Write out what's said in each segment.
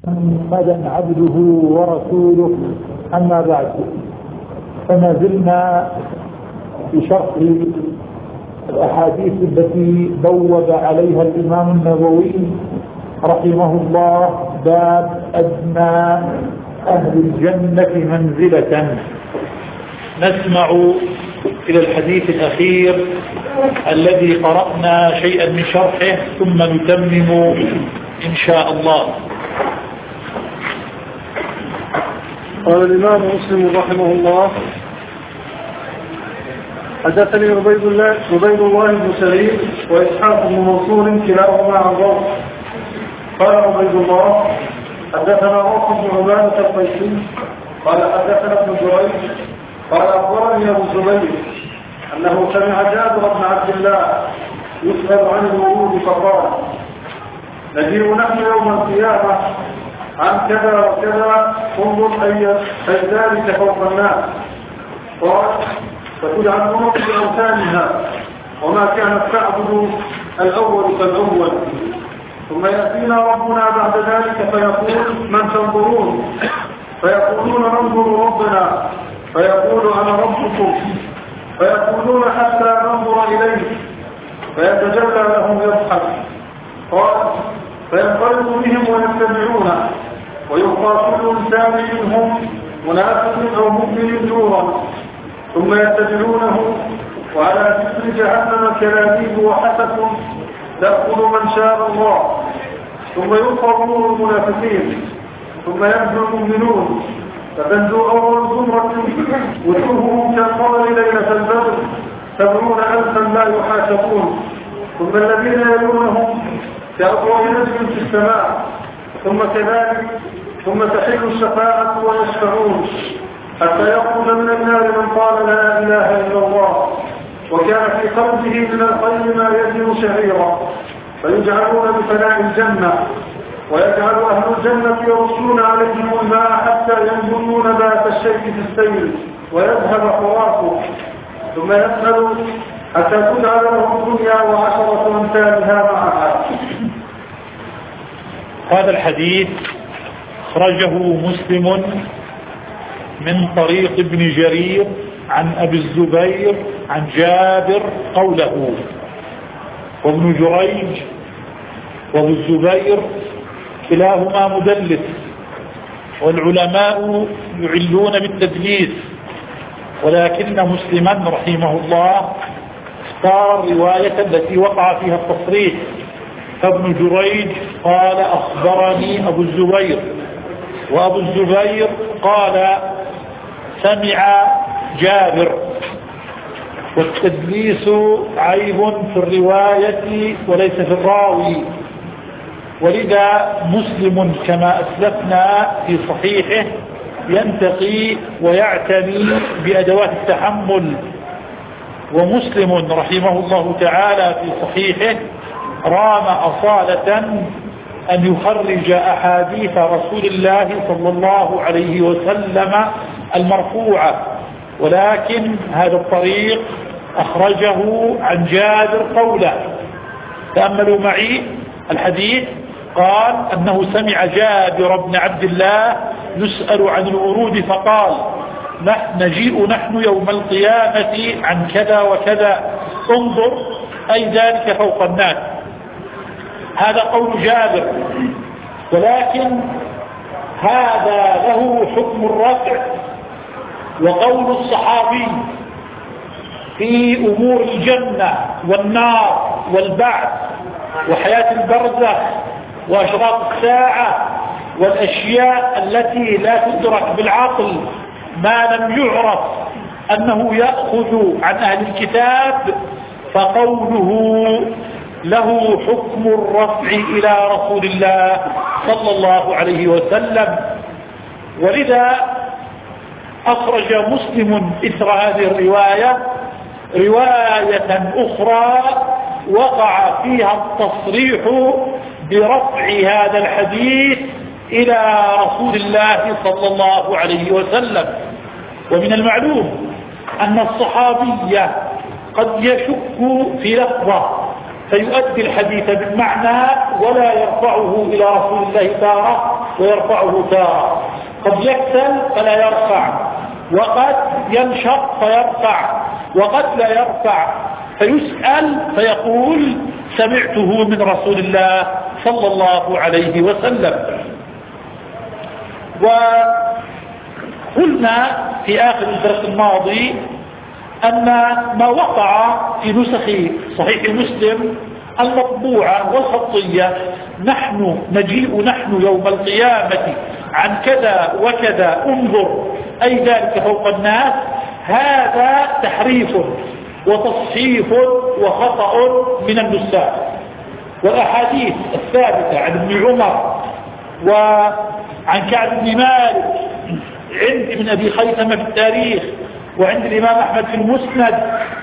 محمدا عبده ورسوله، أما بعد، فما زلنا في شرح الأحاديث التي بوب عليها الإمام النووي رحمه الله باب أدنى أهل الجنة منزلة. نسمع إلى الحديث الأخير الذي قرأنا شيئا من شرحه ثم نتمم إن شاء الله. قال الإمام مسلم رحمه الله: حدثني عبيد الله بن سعيد وإسحاق بن منصور كلاهما عن روح. قال عبيد الله: حدثنا روح بن عبادة القيسي قال حدثنا ابن جريج قال أخبرني أبو الزبير أنه سمع جابر بن عبد الله يسأل عن الورود فقال: نجيء نحن يوم القيامة عن كذا وكذا، انظر أي ذلك فوق الناس. قال: فتجعل الأمم بأوثانها وما كانت تعبد الأول فالأول، ثم يأتينا ربنا بعد ذلك فيقول: من تنظرون؟ فيقولون: ننظر ربنا. فيقول: أنا ربكم. فيقولون: حتى ننظر إليه. فيتجلى لهم يضحك. قال: فينقلب بهم ويتبعونه، ويبقى كل إنسان منهم منافق أو مؤمن نورا، ثم يتبعونه، وعلى جسر جهنم كلابيب وحسك تأكل من شاء الله، ثم يبقى نور المنافقين، ثم ينزل المؤمنون، فتنزل أول زمرة وجوههم كالقمر ليلة البدر 70,000 لا يحاسبون، ثم الذين يلونهم كأضواء نجم في السماء، ثم كذلك، ثم تحل الشفاعة ويشفعون حتى يخرج من النار من قال لا إله إلا الله وكان في قلبه من الخير ما يزن شعيرا، فيجعلون بفناء الجنة، ويجعل أهل الجنة يرسون عليهم الماء حتى ينظرون ذات الشيء في السيل ويذهب حراسه، ثم يسأل حتى تجعل له الدنيا وعشرة أمثالها معها. هذا الحديث أخرجه مسلم من طريق ابن جرير عن أبي الزبير عن جابر قوله. وابن جريج وابو الزبير كلاهما مدلس، والعلماء يعلون بالتدليس، ولكن مسلما رحمه الله اختار الرواية التي وقع فيها التصريح. فابن جريج قال: أخبرني أبو الزبير، وأبو الزبير قال: سمع جابر. والتدليس عيب في الرواية وليس في الراوي، ولذا مسلم كما أسلفنا في صحيحه ينتقي ويعتني بأدوات التحمل. ومسلم رحمه الله تعالى في صحيحه رام أصالة أن يخرج أحاديث رسول الله صلى الله عليه وسلم المرفوعة، ولكن هذا الطريق أخرجه عن جابر قوله. تأملوا معي الحديث. قال أنه سمع جابر بن عبد الله يسأل عن الورود فقال: نجيء نحن يوم القيامة عن كذا وكذا، انظر أي ذلك فوق الناس. هذا قول جابر، ولكن هذا له حكم الرفع. وقول الصحابي في أمور الجنة والنار والبعث وحياة البرزخ وأشراط الساعة والأشياء التي لا تدرك بالعقل ما لم يعرف أنه يأخذ عن أهل الكتاب، فقوله له حكم الرفع إلى رسول الله صلى الله عليه وسلم. ولذا أخرج مسلم إثر هذه الرواية رواية أخرى وقع فيها التصريح برفع هذا الحديث إلى رسول الله صلى الله عليه وسلم. ومن المعلوم أن الصحابي قد يشك في لفظة فيؤدي الحديث بالمعنى ولا يرفعه إلى رسول الله تارة ويرفعه تارة. قد يكسل فلا يرفع، وقد ينشط فيرفع، وقد لا يرفع، فيسأل فيقول سمعته من رسول الله صلى الله عليه وسلم. وقلنا في آخر الدرس الماضي أن ما وقع في نسخ صحيح مسلم المطبوعة والخطية نجيء يوم القيامة عن كذا وكذا انظر أي ذلك فوق الناس، هذا تحريف وتصحيف وخطأ من النساخ. والأحاديث الثابتة عن ابن عمر وعن كعب بن مالك عند ابن أبي خيثمة في التاريخ، وعند الإمام أحمد في المسند،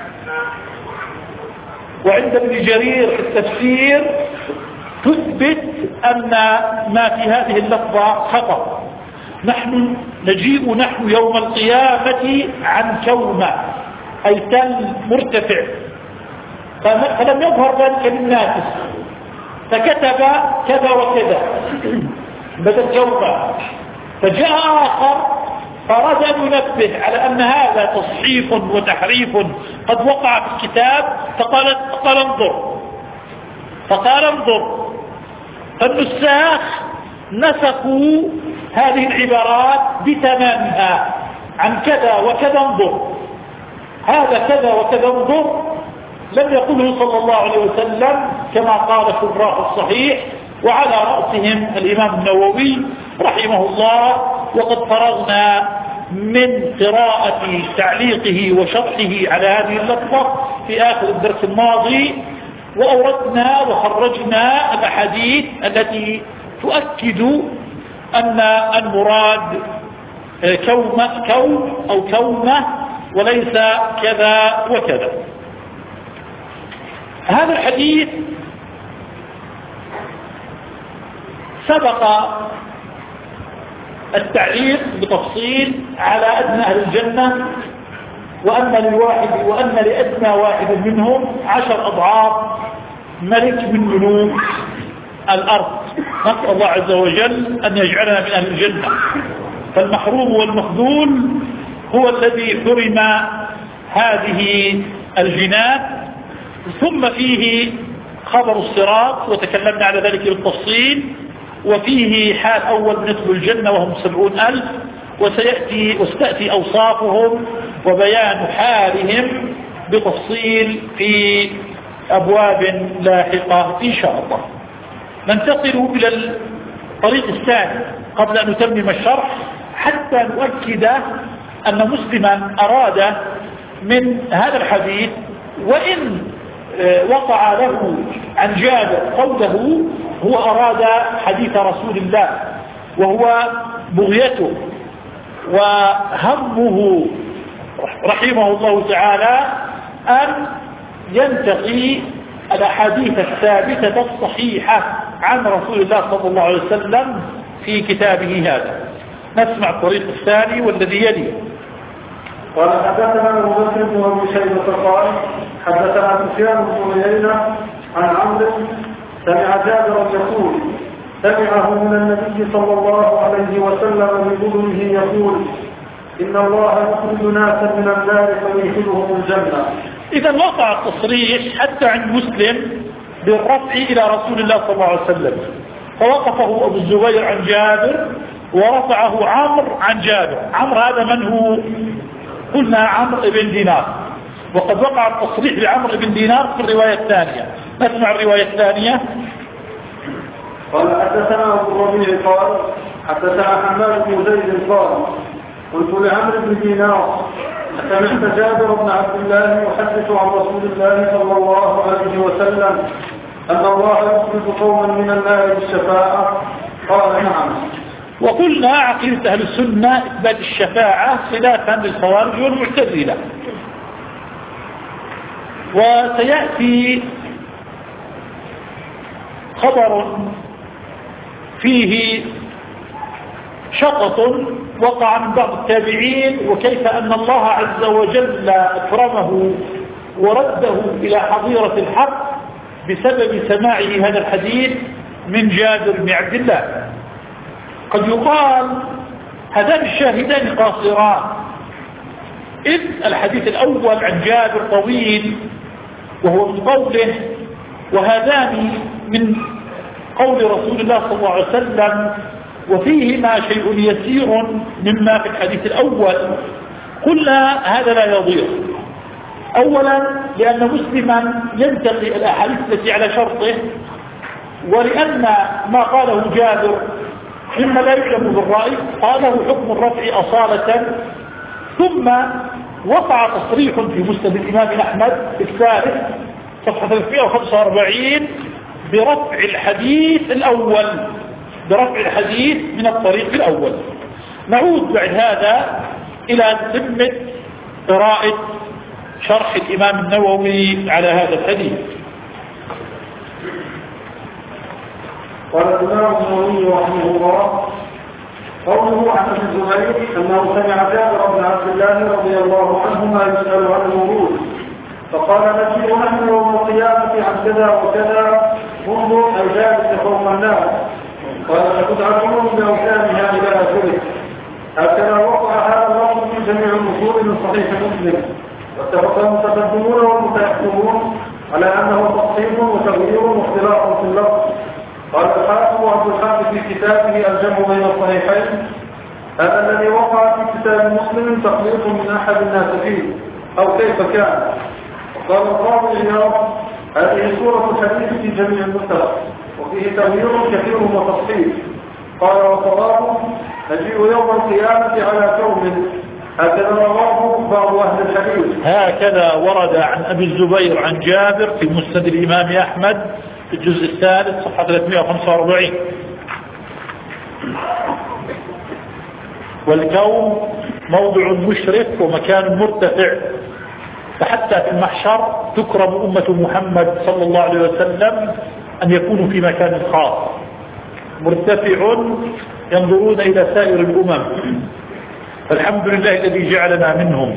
وعند ابن جرير في التفسير تثبت أن ما في هذه اللفظة خطأ. نجيء يوم القيامة عن كومة أي تل مرتفع، فلم يظهر ذلك للناس فكتب كذا وكذا بدل كومة. فجاء آخر فأراد أن ينبه على أن هذا تصحيف وتحريف قد وقع في الكتاب، فقال انظر. فالنساخ نسخوا هذه العبارات بتمامها عن كذا وكذا انظر، هذا كذا وكذا انظر لم يقله صلى الله عليه وسلم كما قال شراح الصحيح، وعلى رأسهم الإمام النووي رحمه الله. وقد فرغنا من قراءة تعليقه وشرحه على هذه اللفظة في آخر الدرس الماضي، وأوردنا وخرجنا الأحاديث التي تؤكد أن المراد كوم أو كومة وليس كذا وكذا. هذا الحديث سبق التعليق بتفصيل على أدنى أهل الجنة، وأن لأدنى واحد منهم 10 أضعاف ملك من ملوك الأرض. نسأل الله عز وجل أن يجعلنا من أهل الجنة. فالمحروم والمخذول هو الذي حرم هذه الجنات. ثم فيه خبر الصراط وتكلمنا على ذلك بالتفصيل، وفيه حال أول من يدخل الجنة وهم 70,000، وستأتي أوصافهم وبيان حالهم بتفصيل في أبواب لاحقة إن شاء الله. ننتقل إلى الطريق الثاني قبل أن نتمم الشرح، حتى نؤكد أن مسلما أراد من هذا الحديث، وإن وقع له عن جابر قوله، هو أراد حديث رسول الله، وهو بغيته وهمه رحمه الله تعالى أن ينتقي الأحاديث الثابتة الصحيحة عن رسول الله صلى الله عليه وسلم في كتابه هذا. نسمع الطريق الثاني والذي يلي. قال حدثنا أبو بكر بن أبي شيبة قال حدثنا سفيان بن عيينة عن عمرو سمع جابرا يقول سمعه من النبي صلى الله عليه وسلم بأذنه يقول إن الله يخرج ناسا من النار فيدخلهم الجنة. إذا وقع التصريح حتى عند مسلم بالرفع إلى رسول الله صلى الله عليه وسلم، فوقفه أبو الزبير عن جابر ورفعه عمرو عن جابر. عمرو هذا من هو؟ قلنا عمرو بن دينار، وقد وقع التصريح لعمرو بن دينار في الرواية الثانية. نسمع الرواية الثانية. قال حدثنا أبو الربيع قال حدثنا حماد بن زيد قال قلت لعمرو بن دينار سمعت جابر بن عبد الله يحدث عن رسول الله صلى الله عليه وسلم أن الله يخرج قوما من النار بالشفاعة؟ قال نعم. وقلنا عقيدة أهل السنة إثبات الشفاعة خلافا للخوارج والمعتزلة. وسيأتي خبر فيه شطط وقع من بعض التابعين، وكيف أن الله عز وجل أكرمه ورده إلى حظيرة الحق بسبب سماعه هذا الحديث من جابر بن عبد الله. قد يقال هذان الشاهدان قاصران، إذ الحديث الأول عن جابر طويل وهو من قوله، وهذان من قول رسول الله صلى الله عليه وسلم، وفيهما شيء يسير مما في الحديث الأول. قلنا هذا لا يضير، أولا لأن مسلما ينتقي الأحاديث التي على شرطه، ولأن ما قاله جابر مما لا يعلم بالرأي قاله حكم الرفع أصالة. ثم وقع تصريح في مسند الإمام أحمد في الثالث صفحة 345 برفع الحديث الأول، برفع الحديث من الطريق الأول. نعود بعد هذا إلى ذمة قراءة شرح الإمام النووي على هذا الحديث. قال الإمام النووي رحمه الله: قوله عن ابن الزبير أنه سمع جابر بن عبد الله رضي الله عنهما يسأل عن الورود، فقال: نجيء نحن يوم القيامة عن كذا وكذا منذ الجالس فوق الناس، قال: فتدعون بأوثانها إلى آخره. هكذا وقع هذا اللفظ في جميع الأصول من صحيح مسلم، واتفق المتقدمون والمتأخرون على أنه تقسيم وتغيير واختلاف في اللفظ. قال الحافظ عبد الحافظ في كتابه الجمع بين الصحيحين: هذا الذي وقع في كتاب مسلم تخليط من أحد الناس فيه أو كيف كان. وقال القاضي عياض: هذه سورة الحديث في جميع النسخ، وفيه تغيير كثير وتفصيل. قال: وصوابه نجيء يوم القيامة على كون. هكذا رواه بعض أهل الحديث. هكذا ورد عن أبي الزبير عن جابر في مسند الإمام أحمد في الجزء الثالث صفحة 345. والكون موضع مشرف ومكان مرتفع، فحتى في المحشر تكرم أمة محمد صلى الله عليه وسلم أن يكونوا في مكان خاص مرتفع ينظرون إلى سائر الأمم، فالحمد لله الذي جعلنا منهم.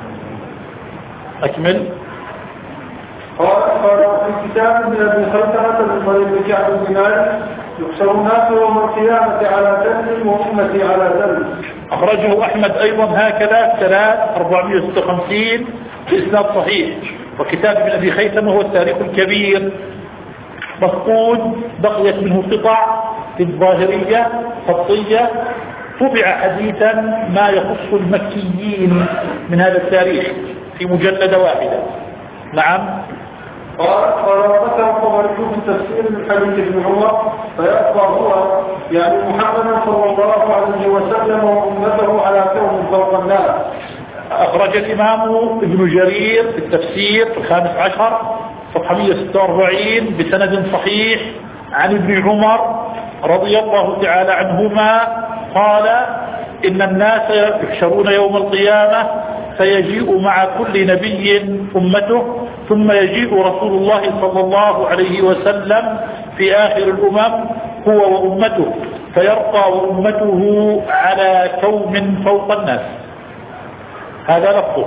أكمل. قال في كتاب من ابي خلفة من طريق كعب بن مالك: يحشر الناس يوم القيامة على ذنب وأمتي على ذنب. أخرجه أحمد أيضا هكذا 3456 بإسناد صحيح. وكتاب ابن أبي خيثمة هو التاريخ الكبير مفقود، بقيت منه قطع في الظاهرية خطية، طبع حديثا ما يخص المكيين من هذا التاريخ في مجلدة واحدة. نعم. قال ذكر الطبري في التفسير من حديث ابن عمر: فيبقى هو يعني محمد صلى الله عليه وسلم وأمته على كون فوق الناس. أخرج الإمام ابن جرير في التفسير في 15 صفحة 146 بسند صحيح عن ابن عمر رضي الله تعالى عنهما قال: إن الناس يحشرون يوم القيامة فيجيء مع كل نبي أمته، ثم يجيء رسول الله صلى الله عليه وسلم في آخر الأمم هو وأمته، فيرقى وأمته على كوم فوق الناس. هذا لفظه.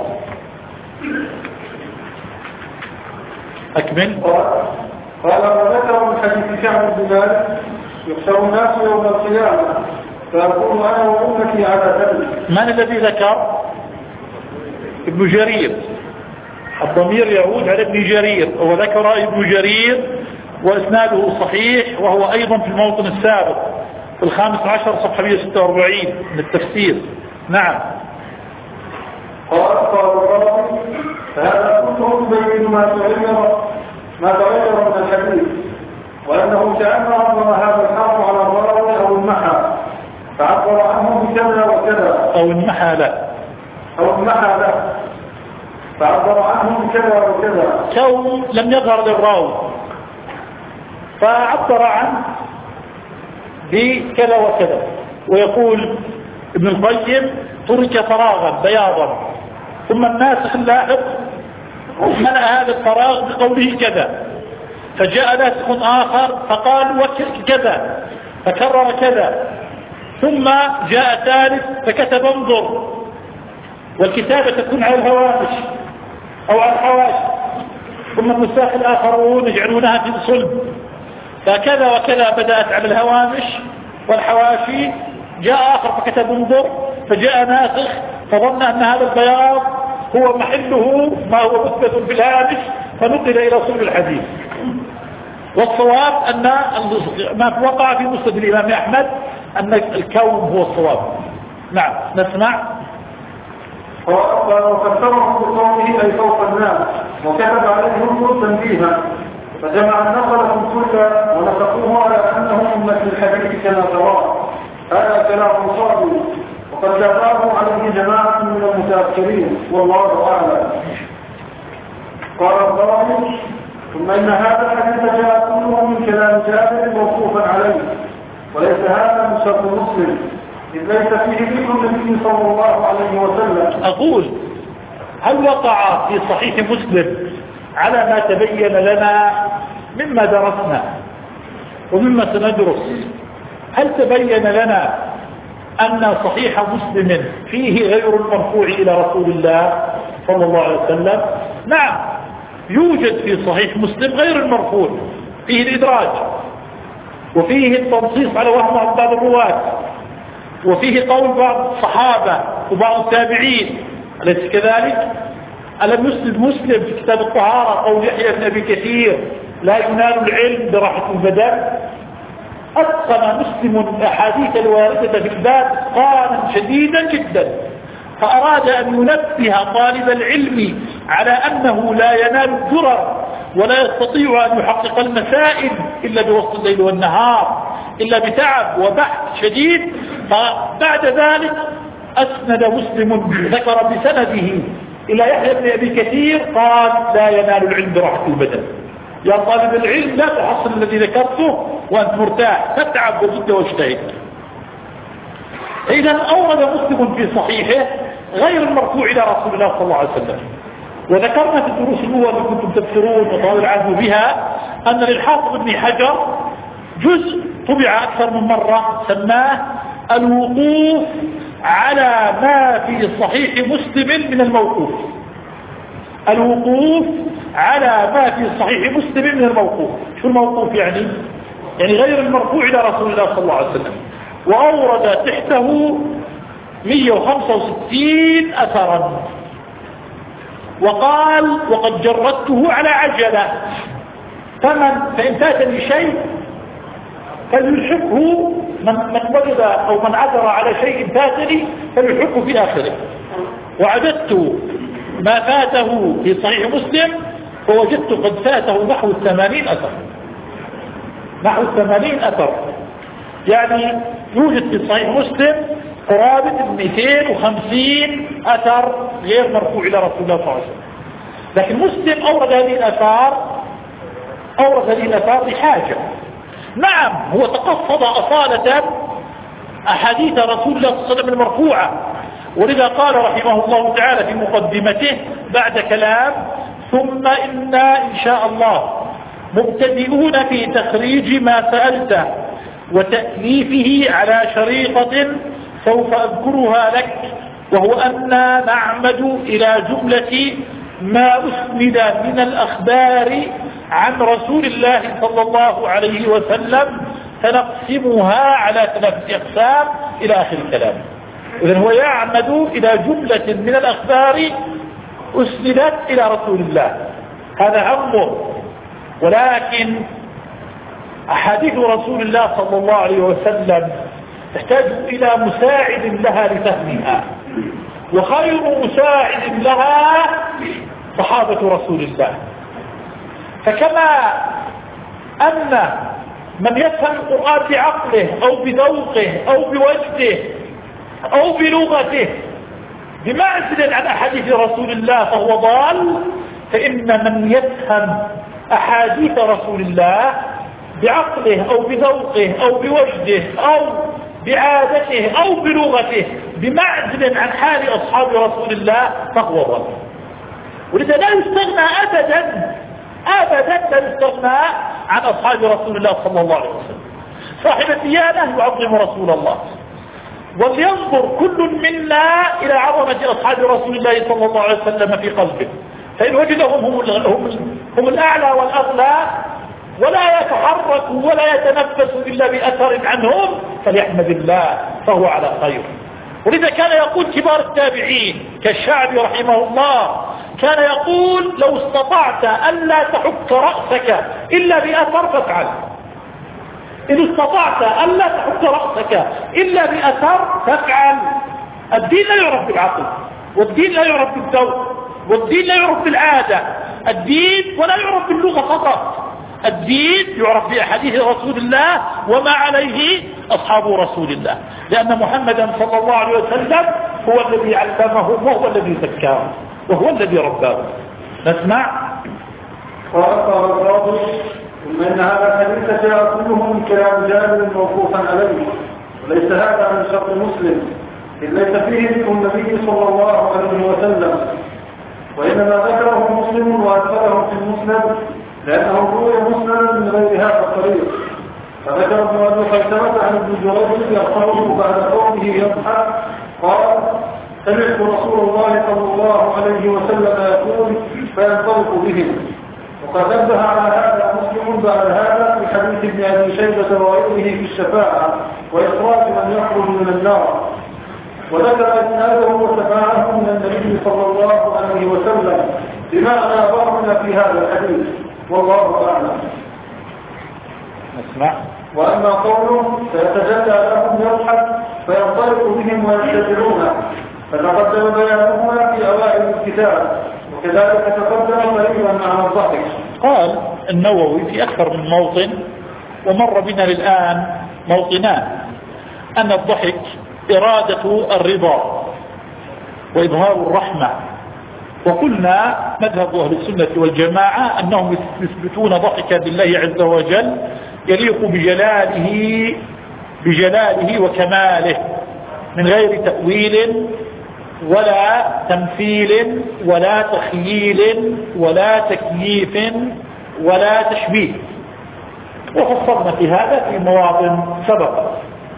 أكمل. قال: وذكر من حديث كعب بن مالك: يحشر الناس يوم القيامة فأكون أنا وأمتي على ذنب. من الذي ذكر؟ ابن جرير. الضمير يعود على ابن جرير، وذكر ابن جرير وإسناده صحيح، وهو أيضا في الموطن السابق في 15 صفحة 146 من التفسير. نعم. قال الرازي: فهذا كله يبين ما تغير من الحديث، وأنه كأنه عبر هذا الحرف على الراوي أو المحى، فعبر عنه بكذا وكذا، أو المحى له، فعبر عنه بكذا وكذا. كون لم يظهر للراوي فعبر عنه بكذا وكذا. ويقول ابن القيم: ترك فراغا بياضا، ثم الناسخ اللاحق ملأ هذا الفراغ بقوله كذا، فجاء ناسخ آخر فقال وكذا، فكرر كذا، ثم جاء ثالث فكتب انظر. والكتابة تكون على الهوامش أو على الحواشي، ثم النساخ الآخرون يجعلونها في صلب، فكذا وكذا بدأت على الهوامش والحواشي. جاء آخر فكتب انظر، فجاء ناسخ فظن أن هذا البياض هو محله ما هو مثبت في الهامش فنقل إلى صلب الحديث. والصواب أن ما وقع في مسند الإمام أحمد أن الكون هو الصواب. نعم نسمع. وفسره بقوله أي فوق الناس، وكتب عليهم تنبيها، فجمع النقلة كلها ونسقوه على أنه أمة الحديث كما تراه. هذا كلام صادق وقد جاءه عليه جماعة من المتأخرين والله أعلم. قال الضرائب ثم إن هذا الحديث جاء كله من كلام جابر موقوفا عليه، وليس هذا من شرط مسلم إذ ليس فيه ذكر النبي صلى الله عليه وسلم. أقول هل وقع في صحيح مسلم على ما تبين لنا مما درسنا ومما سندرس؟ هل تبين لنا أن صحيح مسلم فيه غير المرفوع إلى رسول الله صلى الله عليه وسلم؟ نعم يوجد في صحيح مسلم غير المرفوع، فيه الإدراج وفيه التنصيص على وهم بعض الرواة وفيه قول بعض الصحابة وبعض التابعين، أليس كذلك؟ ألم يسند مسلم في كتاب الطهارة قول يحيى بن أبي كثير لا ينال العلم براحة البدن؟ أتقن مسلم الأحاديث الواردة في الباب إتقانا شديدا جدا، فأراد أن ينبه طالب العلم على أنه لا ينال الدرر ولا يستطيع أن يحقق المسائل إلا بوسط الليل والنهار، إلا بتعب وبحث شديد. فبعد ذلك أسند مسلم ذكر بسنده إلى يحيى بن أبي كثير قال لا ينال العلم براحة البدن. يا طالب العلم لا تحصل الذي ذكرته وأنت مرتاح، تتعب وجد واجتهد. إذا أورد مسلم في صحيحه غير المرفوع إلى رسول الله صلى الله عليه وسلم. وذكرنا في الدروس الأولى اللي كنتم تذكرون وطال العهد بها أن للحافظ ابن حجر جزء طبع أكثر من مرة سماه الوقوف على ما في صحيح مسلم من الموقوف. الوقوف على ما في صحيح مسلم من الموقوف. شو الموقوف يعني؟ يعني غير المرفوع إلى رسول الله صلى الله عليه وسلم. وأورد تحته 165 أثرا، وقال وقد جردته على عجلة، فإن فاتني شيء فليلحقه من وجد أو من عثر على شيء فاتني فليلحقه في آخره. وعددت ما فاته في صحيح مسلم فوجدت قد فاته نحو 80 أثر، نحو 80 أثر. يعني يوجد في صحيح مسلم قرابة 250 أثر غير مرفوع إلى رسول الله صلى الله عليه وسلم. لكن مسلم أورد هذه الأثار بحاجة. نعم هو تقصد أصالة أحاديث رسول الله صلى الله عليه وسلم المرفوعة، ولذا قال رحمه الله تعالى في مقدمته بعد كلام ثم إنا إن شاء الله مبتدئون في تخريج ما سألته وتأليفه على شريطة سوف أذكرها لك، وهو أننا نعمد إلى جملة ما أسند من الأخبار عن رسول الله صلى الله عليه وسلم فنقسمها على 3 أقسام إلى آخر الكلام. إذن هو يعمد إلى جملة من الأخبار أسندت إلى رسول الله، هذا أمر. ولكن أحاديث رسول الله صلى الله عليه وسلم تحتاج إلى مساعد لها لفهمها، وخير مساعد لها صحابة رسول الله. فكما أن من يفهم القرآن بعقله أو بذوقه أو بوجده أو بلغته بمعزل عن أحاديث رسول الله فهو ضال، فإن من يفهم أحاديث رسول الله بعقله أو بذوقه أو بوجده أو بعادته أو بلغته بمعزل عن حال أصحاب رسول الله فهو ضال. ولذا لا يستغنى أبدا لا يستغنى عن أصحاب رسول الله صلى الله عليه وسلم. صاحب الديانة يعظم رسول الله، ولينظر كل منا إلى عظمة أصحاب رسول الله صلى الله عليه وسلم في قلبه، فإن وجدهم هم الأعلى والأغلى ولا يتحرك ولا يتنفس إلا بأثر عنهم فليحمد الله فهو على خير. ولذا كان يقول كبار التابعين كالشعبي رحمه الله كان يقول لو استطعت ألا تحك رأسك إلا بأثر فافعل. إن استطعت ألا تحك رأسك إلا بأثر فافعل. الدين لا يعرف بالعقل، والدين لا يعرف بالذوق، والدين لا يعرف بالعادة، الدين ولا يعرف باللغة فقط، الدين يعرف بأحاديث رسول الله وما عليه أصحاب رسول الله، لأن محمدا صلى الله عليه وسلم هو الذي علمهم وهو الذي زكاهم وهو الذي رباهم. نسمع. قال الراضي ثم إن هذا الحديث جاء كله من كلام جابر موقوفا عليه، وليس هذا من شرط مسلم إذ ليس فيه ذكر النبي صلى الله عليه وسلم، وإنما ذكره مسلم وأدخله في المسند لأنه روي مسندا من غير هذا الطريق. فذكر ابن أبي خيثمة عن ابن جريج يرفعه بعد قوله يضحك قال سمعت رسول الله صلى الله عليه وسلم يقول فينطلق بهم. وقد نبه على هذا مسلم بعد هذا في حديث ابن أبي شيبة وغيره في الشفاعة وإخراج من يخرج من النار، وذكر إسناده وشفاعته من النبي صلى الله عليه وسلم بمعنى ضربنا في هذا الحديث والله أعلم. نسمع. وأما قوله فيتجلى لهم يضحك فينطلق بهم ويتبعونه فتقدم بيانهما في أوائل الكتاب، وكذلك تقدم قريبا مع الضحك. قال النووي في أكثر من موطن ومر بنا الآن موطنان أن الضحك إرادة الرضا وإظهار الرحمة، وقلنا مذهب أهل السنة والجماعة أنهم يثبتون ضحكا لله عز وجل يليق بجلاله وكماله من غير تأويل ولا تمثيل ولا تخييل ولا تكييف ولا تشبيه، وفصلنا في هذا في مواطن سبقت.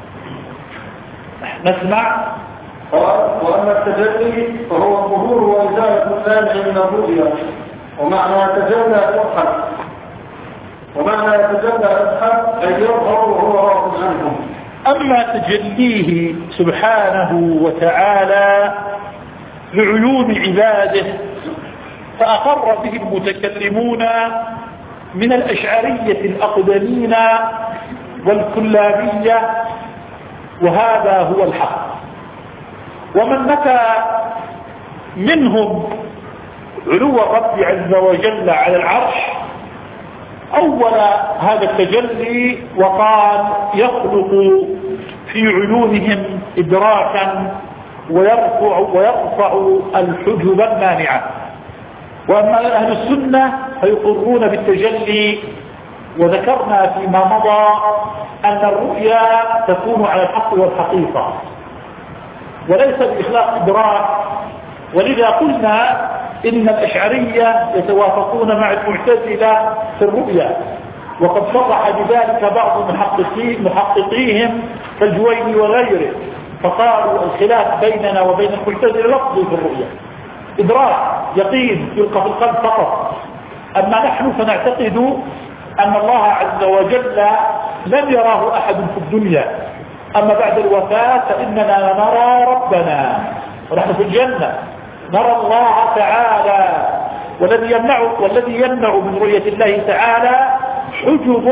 نسمع. وأما التجلي فهو الظهور وإزالة المانع من الرؤيا، ومعنى يتجلى يضحك، ومعنى يتجلى يضحك أي يظهر وهو راض عنهم. أما تجليه سبحانه وتعالى لعيون عباده فأقر به المتكلمون من الأشعرية الأقدمين والكلابية، وهذا هو الحق. ومن نفى منهم علو الرب عز وجل على العرش أول هذا التجلي وقال يخلق في عيونهم إدراكا ويرفع الحجب المانعة. وأما أهل السنة فيقرون بالتجلي، وذكرنا فيما مضى أن الرؤيا تكون على الحق والحقيقة وليس بإخلاق إدراك، ولذا قلنا إن الأشعرية يتوافقون مع المعتزلة في الرؤيا، وقد صرح بذلك بعض محققيهم كالجويني وغيره، فقالوا الخلاف بيننا وبين المعتزلة لفظي في الرؤيا، إدراك يقين يلقى في القلب فقط. أما نحن فنعتقد أن الله عز وجل لم يراه أحد في الدنيا، أما بعد الوفاة فإننا نرى ربنا ونحن في الجنة نرى الله تعالى. والذي يمنع من رؤية الله تعالى حجب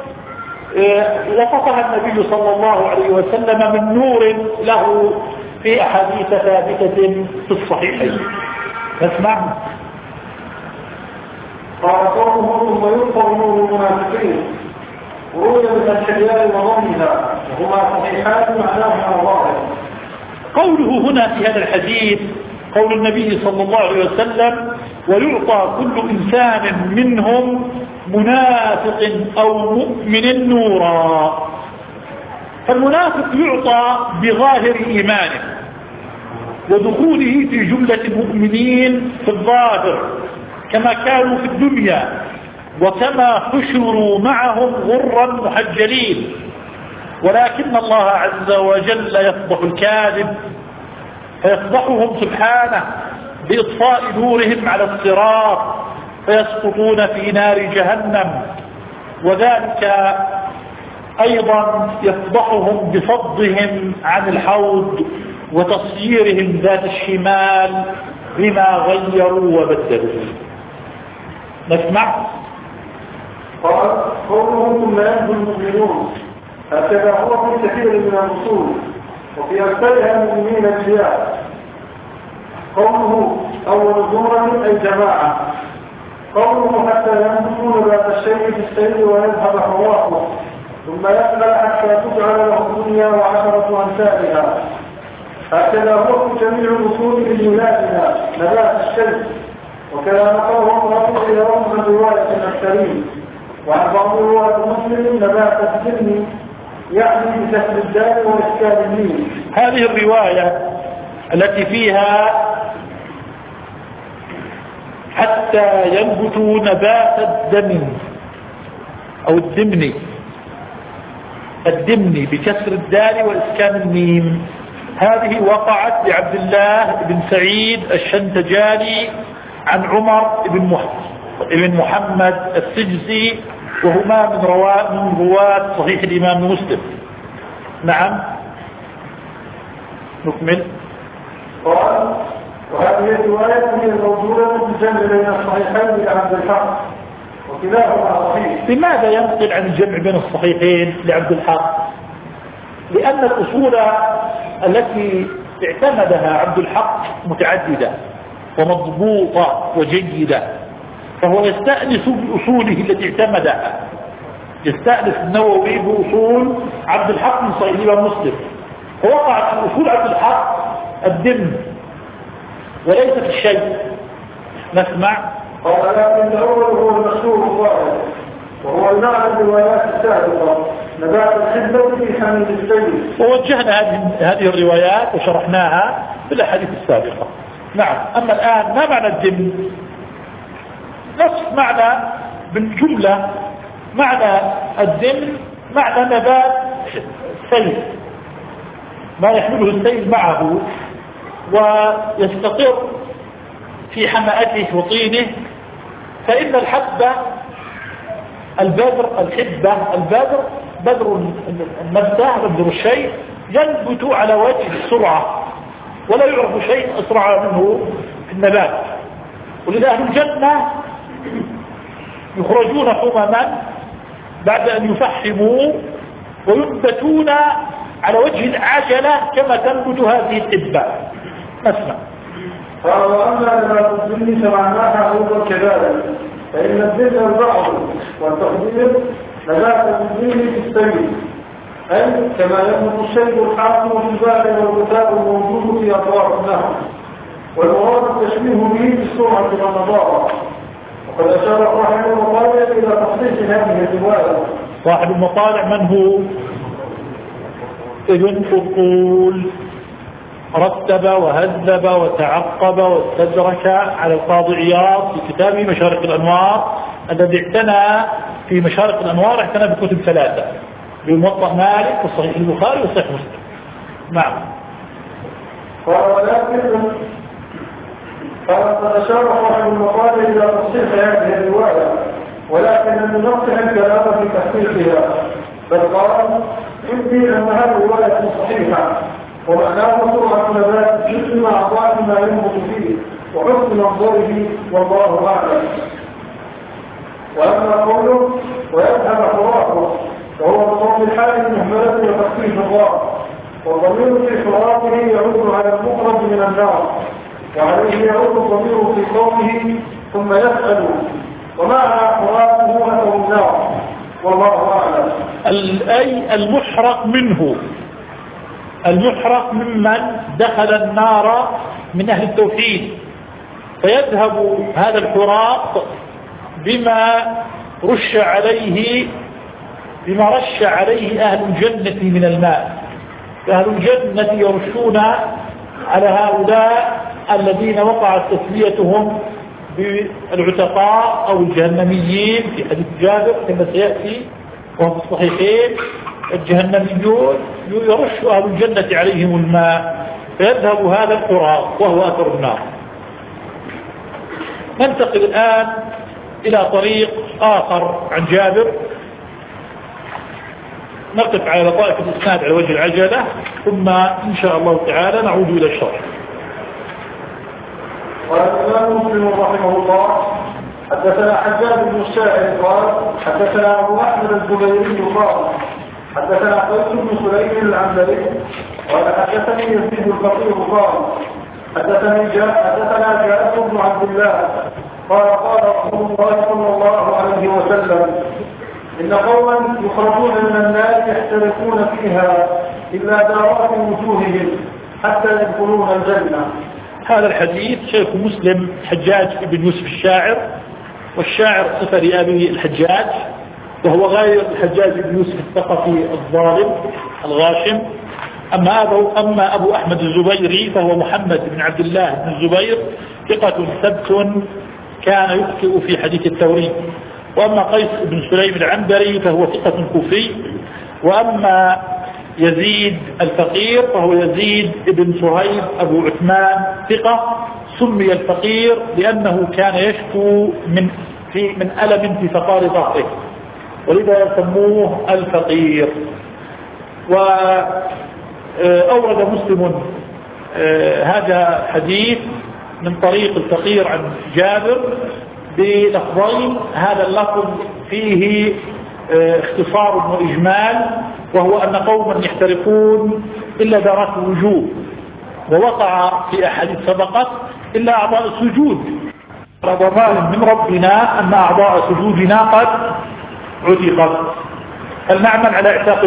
وصفها النبي صلى الله عليه وسلم من نور له في أحاديث ثابتة في الصحيحين. نسمع. قال قوله ثم يذكر نور المنافقين روي بفتح الياء وضمها وهما صحيحان معناهما ظاهر. قوله هنا في هذا الحديث قول النبي صلى الله عليه وسلم ويعطى كل إنسان منهم منافق أو مؤمن نورا. فالمنافق يعطى بظاهر إيمانه ودخوله في جملة المؤمنين في الظاهر كما كانوا في الدنيا وكما حشروا معهم غرا محجلين، ولكن الله عز وجل يفضح الكاذب فيفضحهم سبحانه بإطفاء نورهم على الصراط فيسقطون في نار جهنم، وذلك أيضا يفضحهم بفضهم عن الحوض وتصييرهم ذات الشمال بما غيروا وبدلوا. نسمع. قال قولهم لا ينجو المؤمنون، هكذا هو في كثير من الأصول وفي أكثرها المؤمنين الجياع. قوله أول زورة أي جماعة. قوله حتى ينبتون ذات الشيء في السير ويذهب حواقه ثم يقبل حتى تجعل له الدنيا وعشرة أمثالها. هكذا هو في جميع الأصول لبلادنا نبات الشيء، وكذا نقلهم رفض إلى رمز الرواية الأكثرين، وعن بعض رواية مسلم نبات السن يعني بكسر الدال وإسكان الميم. هذه الرواية التي فيها حتى ينبتوا نبات الدمن أو الدمن بكسر الدال وإسكان الميم، هذه وقعت لعبد الله بن سعيد الشنتجاني عن عمر بن محمد السجزي، وهما من رواة صحيح الإمام مسلم. نعم نكمل. قال وهذه الرواية هي الموجودة في الجمع بين الصحيحين لعبد الحق وكلاهما صحيح. لماذا ينقل عن الجمع بين الصحيحين لعبد الحق؟ لأن الأصول التي اعتمدها عبد الحق متعددة ومضبوطة وجيدة، فهو يستأنس بأصوله التي اعتمدها. يستأنس النووي بأصول عبد الحق من صحيح الإمام مسلم، فوقعت في أصول عبد الحق الدم وليس في الشيء. نسمع. قال لكن الأول هو المشهور الظاهر وهو المعنى الروايات السابقة نبات الحبة في حميد السيد، ووجهنا هذه الروايات وشرحناها في الأحاديث السابقة. نعم. أما الآن ما معنى الدم؟ نفس معنى بالجملة، معنى الدم معنى نبات السيل، ما يحمله السيل معه ويستقر في حماءته وطينه. فإن الحبة البذر بذر النبتة، بذر الشيء ينبت على وجه السرعة، ولا يعرف شيء أسرع منه في النبات. ولذا أهل الجنة يخرجون حمما بعد أن يفحموا وينبتون على وجه العجلة كما تنبت هذه الحبة. نسمع. قال وأما نبات الدم فمعناها أيضا كذلك، فإن الدم البعض والتقدير نبات الدم في السيل، أي كما ينبت الشيء الحاصل في الباب والغثاء الموجود في أطراف النهر، والمراد التشبيه به بالسرعة والنضارة. وقد أشار صاحب المطالع إلى تصحيح هذه الرواية. صاحب المطالع من هو؟ ابن فضول، رتب وهذب وتعقب واستدرك على القاضي عياض في كتابه مشارق الأنوار، الذي اعتنى في مشارق الأنوار اعتنى بكتب ثلاثة، بموطأ مالك وصحيح البخاري وصحيح مسلم. نعم. قد أشار صاحب المطالع إلى تصحيح هذه الرواية، ولكن لم نقطع الكلام في تحقيقها، بل قال عندي أن هذه الرواية صحيحة ومعناه سرعة نبات الجسم مع ضعف ما ينبت فيه وحسن منظره والله أعلم. وأما قوله ويذهب حراقه وهو بضم الحال المهملة وتخفيف الراء، والضمير في حراقه يعود على المخرج من النار، وعليه يعود الضمير في قوله ثم يسأل، ومعنى حراقه أنه النار والله أعلم. أي المحرق منه، المحرق ممن دخل النار من أهل التوحيد، فيذهب هذا الحراق بما رش عليه أهل الجنة من الماء. فأهل الجنة يرشون على هؤلاء الذين وقعت تسميتهم بالعتقاء أو الجهنميين في حديث جابر كما سيأتي وهم الصحيحين. الجهنميون يرش أهل الجنة عليهم الماء، فيذهب هذا الحراق وهو أثر النار. ننتقل الآن إلى طريق آخر عن جابر، نقف على لطائف الإسناد على وجه العجلة، ثم إن شاء الله تعالى نعود إلى الشرح. قال الإمام مسلم رحمه الله: حدثنا حجاج بن الشاعر قال: حدثنا أبو أحمد الزبيري قال: حدثنا قيس بن سليم العنبري قال: حدثني يزيد الفقير قال: حدثنا جابر بن عبد الله قال: قال رسول الله صلى الله عليه وسلم: إن قوما يخرجون من النار يحترقون فيها إلا دارات وجوههم حتى يدخلون الجنة. هذا الحديث شيخ مسلم حجاج بن يوسف الشاعر، والشاعر صفة لأبي الحجاج، وهو غير الحجاج بن يوسف الثقفي الظالم الغاشم. أما أبو أحمد الزبيري فهو محمد بن عبد الله بن الزبير، ثقة ثبت كان يخطئ في حديث التوريد. وأما قيس بن سليم العنبري فهو ثقة كوفي. وأما يزيد الفقير فهو يزيد بن صهيب أبو عثمان ثقة، سمي الفقير لأنه كان يشكو من ألم في فقار ظهره، ولذا يسموه الفقير. وأورد مسلم هذا الحديث من طريق الفقير عن جابر بلفظين. هذا اللفظ فيه اختصار وإجمال، وهو أن قوما يحترقون إلا دارات الوجوه، ووقع في أحاديث سبقت إلا أعضاء السجود. رضوان من ربنا أن أعضاء سجودنا قد عتقت. فلنعمل على إعتاق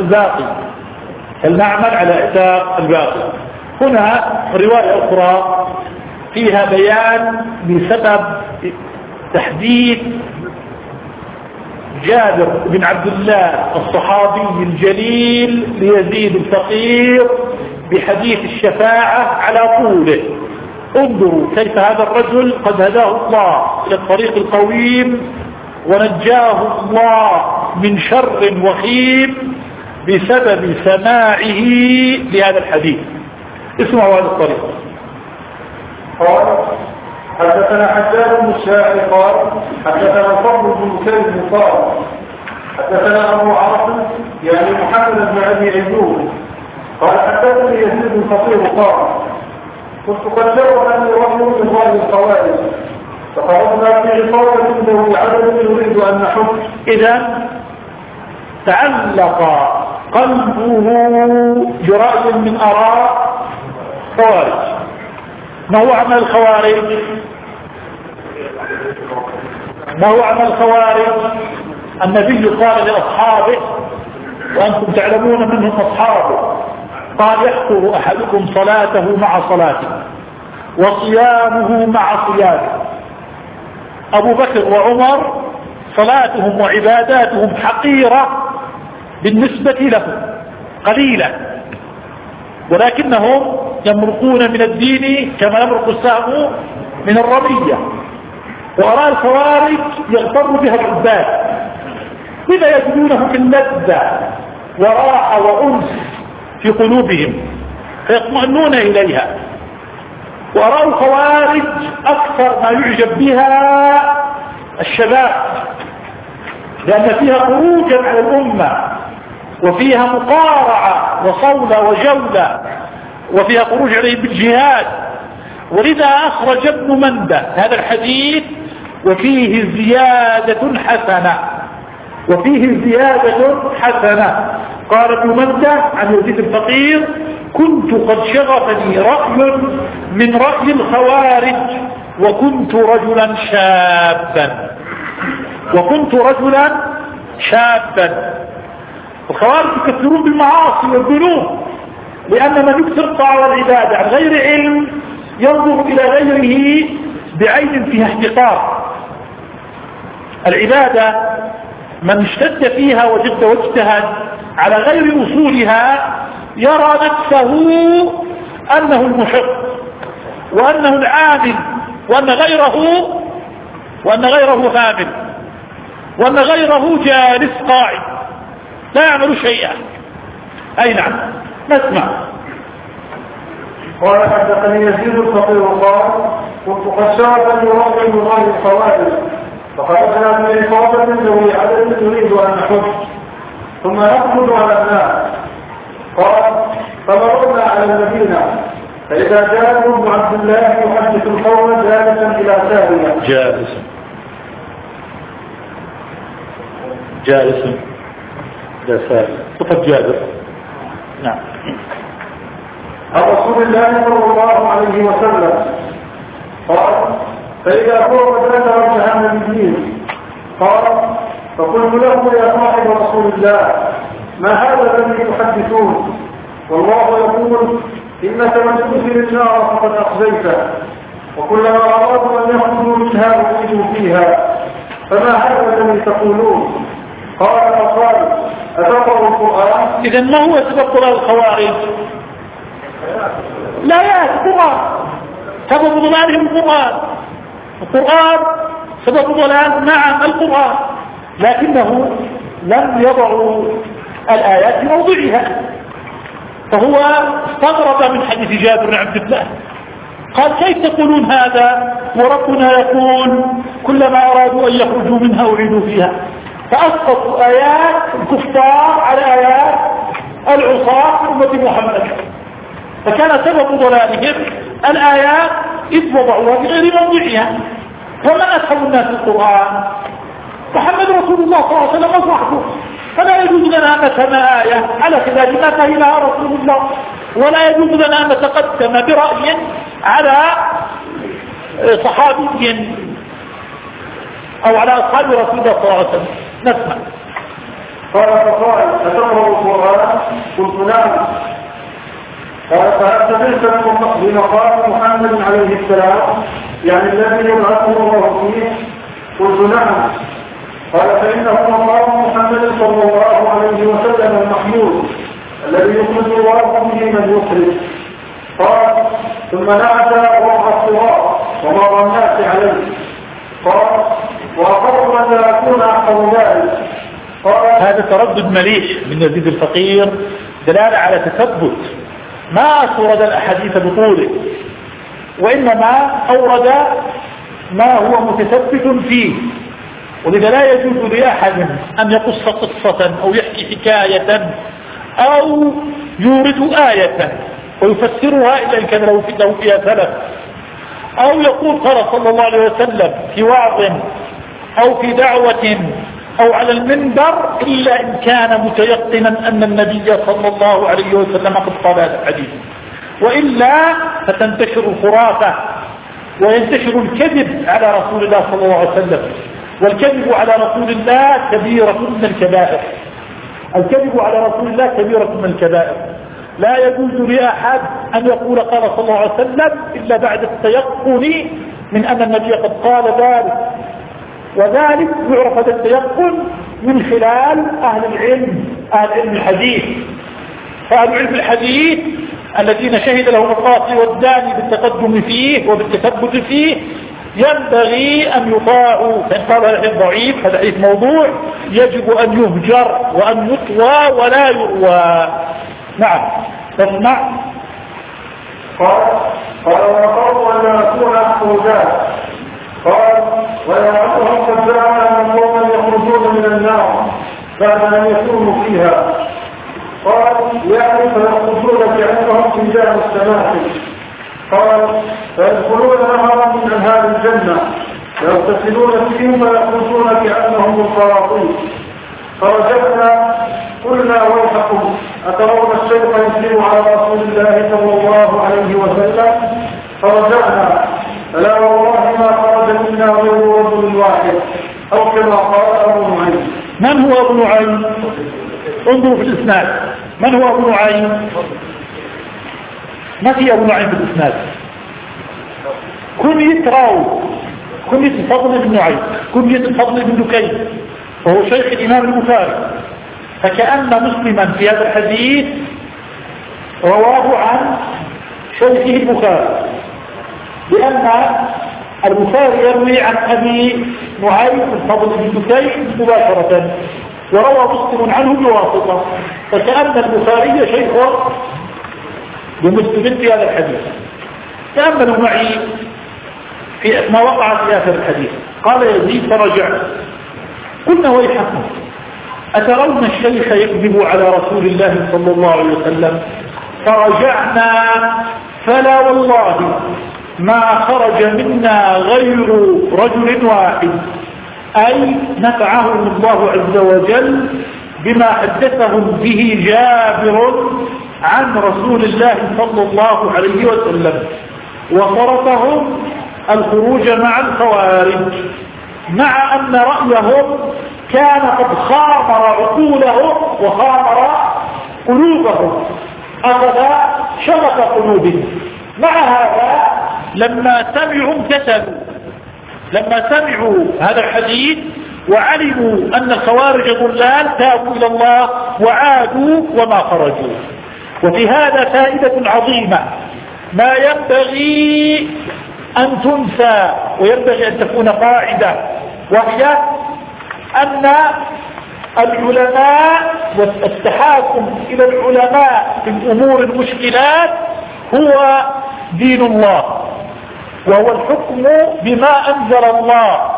الباقي. هنا رواية أخرى فيها بيان بسبب تحديث جابر بن عبد الله الصحابي الجليل ليزيد الفقير بحديث الشفاعة على طوله. انظروا كيف هذا الرجل قد هداه الله إلى الطريق القويم، ونجاه الله من شر وخيم بسبب سماعه لهذا الحديث. اسمعوا هذا الطريق. قال: حدثنا حجاج بن الشاعر قال: حدثنا الفضل بن مسلم قال: حدثنا أبو عاصم يعني محمد بن أبي أيوب قال: حدثني يزيد الفقير قال: كنت قد جربني رجل من ظاهر الخوارج، فخرجنا في عصابة ذوي عدد يريد أن نحج. إذا تعلق قلبه برأي من آراء خوارج. ما هو عمل الخوارج؟ النبي قال لأصحابه، وأنتم تعلمون منهم أصحابه، قال: يحقر أحدكم صلاته مع صلاته وصيامه مع صيامه. أبو بكر وعمر صلاتهم وعباداتهم حقيرة بالنسبة لهم، قليلة، ولكنهم يمرقون من الدين كما يمرق السهم من الرمية. وأراء الخوارج يغتر بها العباد، لذا يجدونهم اللذة وراحة وأنس في قلوبهم فيطمئنون إليها. وأراء الخوارج أكثر ما يعجب بها الشباب، لأن فيها خروجا على الأمة، وفيها مقارعة وصولة وجولة، وفيها خروج عليهم بالجهاد. ولذا أخرج ابن مندة هذا الحديث وفيه زيادة حسنة. قال ابن مندة عن يزيد الفقير: كنت قد شغفني رأي من رأي الخوارج، وكنت رجلا شابا. الخوارج يكثرون بالمعاصي والذنوب، لأن من يكثر الطاعة والعبادة عن غير علم ينظر إلى غيره بعين فيها احتقار. العبادة من اشتد فيها وجد واجتهد على غير أصولها يرى نفسه أنه المحق وأنه العامل، وأن غيره هامل، وأن غيره جالس قاعد لا يعمل شيئا. أي نعم، نسمع. قال: حدثني يزيد الفقير قال: كنت خشاعة يراقب الله الحوادث فخرجنا من إصابة ذوي عدد نريد أن نحج ثم نخرج على الناس. قال فمررنا على المدينة فإذا جاء ابن عبد الله يحدث القوم جالسا إلى سارية جالسا إلى سارية صفة جابر. نعم. عن رسول الله صلى الله عليه وسلم قال فإذا هو ذكر جهنم الدين قال فقلت له يا صاحب رسول الله ما هذا الذي تحدثون والله يقول إنك من تدخل النار فقد أخزيته وكلما أرادوا أن يخرجوا منها أعيدوا فيها فما هذا الذي تقولون؟ قال أتقرأ القرآن؟ إذا ما هو سبب ضلال الخوارج؟ لا يا القرآن سبب ضلالهم القرآن سبب ضلال. نعم القرآن لكنه لم يضعوا الآيات في موضعها فهو استغرب من حديث جابر بن عبد الله قال كيف تقولون هذا وربنا يقول كلما أرادوا أن يخرجوا منها أعيدوا فيها فأسقطوا آيات الكفار على آيات العصاة أمة محمد فكان سبب ضلالهم الآيات إذ وضعوها في غير موضعها. ومن أسهل الناس القرآن محمد رسول الله صلى الله عليه وسلم وصحبه فلا يجوز لنا أن نفهم آية على خلاف ما فهمها رسول الله ولا يجوز لنا أن نتقدم برأي على صحابي أو على أصحاب رسول الله صلى الله عليه وسلم. نسمع. قال فقال أتقرأ القرآن؟ قلت نعم. قال فأتبعت بمقام محمد عليه السلام يعني الذي يبعثه الله فيه؟ قلت نعم. قال فإنه مقام محمد صلى الله عليه وسلم المحمود الذي يخرج الله به من يخرج. قال ثم نعت وضع الصراط ومر الناس عليه. قال وأخذت أن لا أكون أحفظ ذلك. هذا تردد مليح من يزيد الفقير دلالة على تثبت ما أورد الأحاديث بطوله وإنما أورد ما هو متثبت فيه. ولذا لا يجوز لأحد أن يقص قصة أو يحكي حكاية أو يورد آية ويفسرها إلا إن كان له فيها سلف أو يقول قال صلى الله عليه وسلم في وعظ أو في دعوة أو على المنبر إلا إن كان متيقنا أن النبي صلى الله عليه وسلم قد قال هذا الحديث وإلا فتنتشر الخرافة وينتشر الكذب على رسول الله صلى الله عليه وسلم. والكذب على رسول الله كبيرة من الكبائر. الكذب على رسول الله كبيرة من الكبائر. لا يجوز لأحد أن يقول قال صلى الله عليه وسلم إلا بعد التيقن من أن النبي قد قال ذلك. وذلك يعرف هذا التيقن من خلال أهل العلم الحديث. فأهل علم الحديث الذين شهد لهم القاصي والداني بالتقدم فيه وبالتثبت فيه ينبغي أن يطاعوا. فإن قال هذا ضعيف هذا حديث موضوع يجب أن يهجر وأن يطوى ولا يروى. نعم تسمع. قال وقالوا أن لا أكون أحفظ ذلك. قال ويعرفهم قد زعم أن قوما يخرجون من النار بعد أن يكونوا فيها. قال يعني فيخرجون بأنهم في جهة السماء. قال فيدخلون نهرا من أنهار الجنة يغتسلون فيهم فيخرجون كأنهم القراطيس. فرجعنا قلنا ويحكم أترون الشيخ يسلم على رسول الله صلى الله عليه وسلم؟ فرجعنا فلا والله ما خرج منا غير رجل واحد أو كما قال أبو نعيم. من هو أبو نعيم؟ انظروا في الإسناد من هو أبو نعيم؟ ما في أبو نعيم في الإسناد. كنية راو كنية الفضل بن نعيم كنية الفضل بن دكين وهو شيخ الإمام البخاري. فكأن مسلما في هذا الحديث رواه عن شيخه البخاري لأن البخاري يروي عن أبي نعيم الفضل بن دكين مباشرة وروى مسلم عنه بواسطة. فكأن البخاري شيخ بمسلم في هذا الحديث. تأملوا معي في ما وقع في آخر الحديث. قال يزيد فرجعت قلنا ويحكم أترون الشيخ يكذب على رسول الله صلى الله عليه وسلم؟ فرجعنا فلا والله ما خرج منا غير رجل واحد، أي نفعهم الله عز وجل بما حدثهم به جابر عن رسول الله صلى الله عليه وسلم، وصرفهم الخروج مع الخوارج، مع أن رأيهم كان قد خامر عقولهم وخامر قلوبهم، أخذ شغف قلوبهم. مع هذا لما سمعوا امتثلوا، لما سمعوا هذا الحديث وعلموا أن الخوارج ضلال تابوا إلى الله وعادوا وما خرجوا. وفي هذا فائدة عظيمة ما ينبغي أن تنسى وينبغي أن تكون قاعدة، وهي أن العلماء والتحاكم إلى العلماء في الأمور المشكلات هو دين الله، وهو الحكم بما أنزل الله.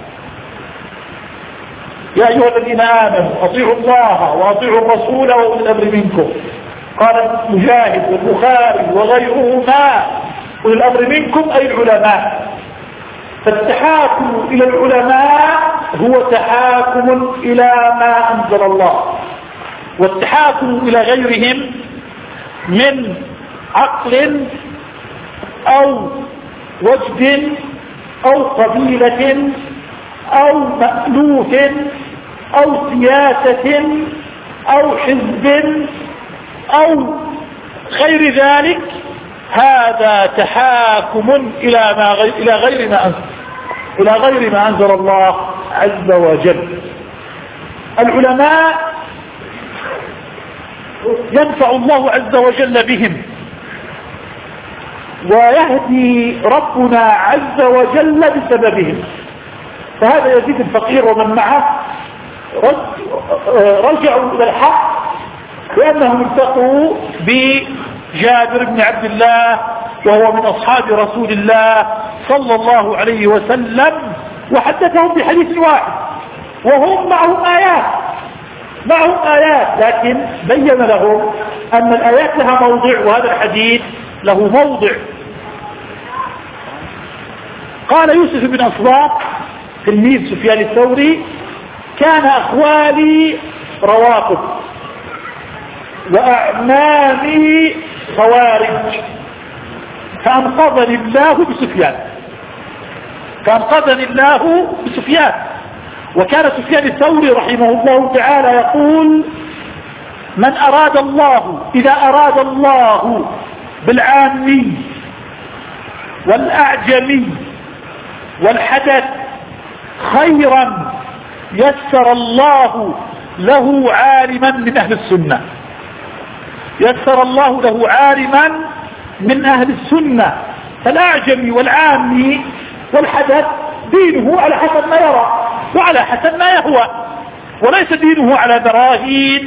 يا أيها الذين آمنوا أطيعوا الله وأطيعوا الرسول وأولي الأمر منكم. قال مجاهد والبخاري وغيرهما أولي الأمر منكم أي العلماء. فالتحاكم إلى العلماء هو تحاكم إلى ما أنزل الله، والتحاكم إلى غيرهم من عقل أو وجد أو قبيلة أو مألوف أو سياسة أو حزب أو غير ذلك، هذا تحاكم إلى غير ما أنزل الله عز وجل. العلماء ينفع الله عز وجل بهم، ويهدي ربنا عز وجل بسببهم. فهذا يزيد الفقير ومن معه رجعوا إلى الحق لأنهم التقوا بجابر بن عبد الله وهو من أصحاب رسول الله صلى الله عليه وسلم، وحدثهم بحديث واحد وهم معهم آيات، لكن بين لهم أن الآيات لها موضع وهذا الحديث له موضع. قال يوسف بن أصباط تلميذ سفيان الثوري: كان أخوالي روافض وأعمامي خوارج فأنقذني الله بسفيان. وكان سفيان الثوري رحمه الله تعالى يقول: من أراد الله، إذا أراد الله بالعامي والأعجمي والحدث خيرا يسر الله له عالما من أهل السنة، يسر الله له عالما من أهل السنة. فالأعجمي والعامي والحدث دينه على حسب ما يرى وعلى حسب ما يهوى، وليس دينه على براهين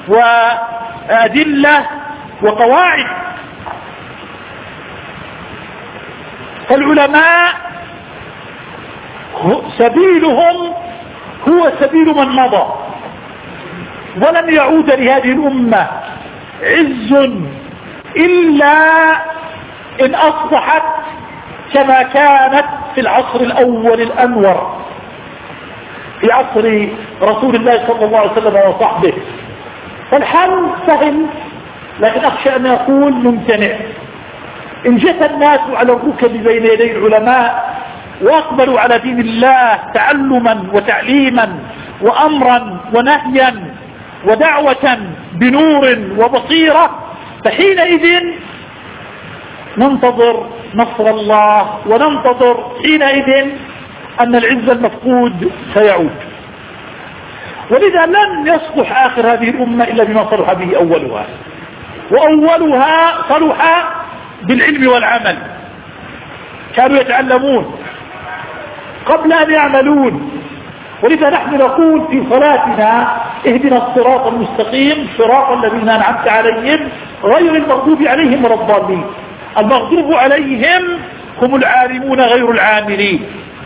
وأدلة وقواعد. فالعلماء سبيلهم هو سبيل من مضى، ولن يعود لهذه الأمة عز إلا إن أصبحت كما كانت في العصر الأول الأنور، في عصر رسول الله صلى الله عليه وسلم وصحبه. فالحل سهل، لكن أخشى أن يكون ممتنع. إن جثى الناس على الركب بين يدي العلماء وأقبلوا على دين الله تعلما وتعليما وأمرا ونهيا ودعوة بنور وبصيرة، فحينئذ ننتظر نصر الله، وننتظر حينئذ أن العز المفقود سيعود. ولذا لن يصلح آخر هذه الأمة إلا بما صلح به أولها، وأولها صلح بالعلم والعمل. كانوا يتعلمون قبل أن يعملون. ولذا نحن نقول في صلاتنا: اهدنا الصراط المستقيم صراط الذين أنعمت عليهم غير المغضوب عليهم ولا الضالين. المغضوب عليهم هم العالمون غير العاملين،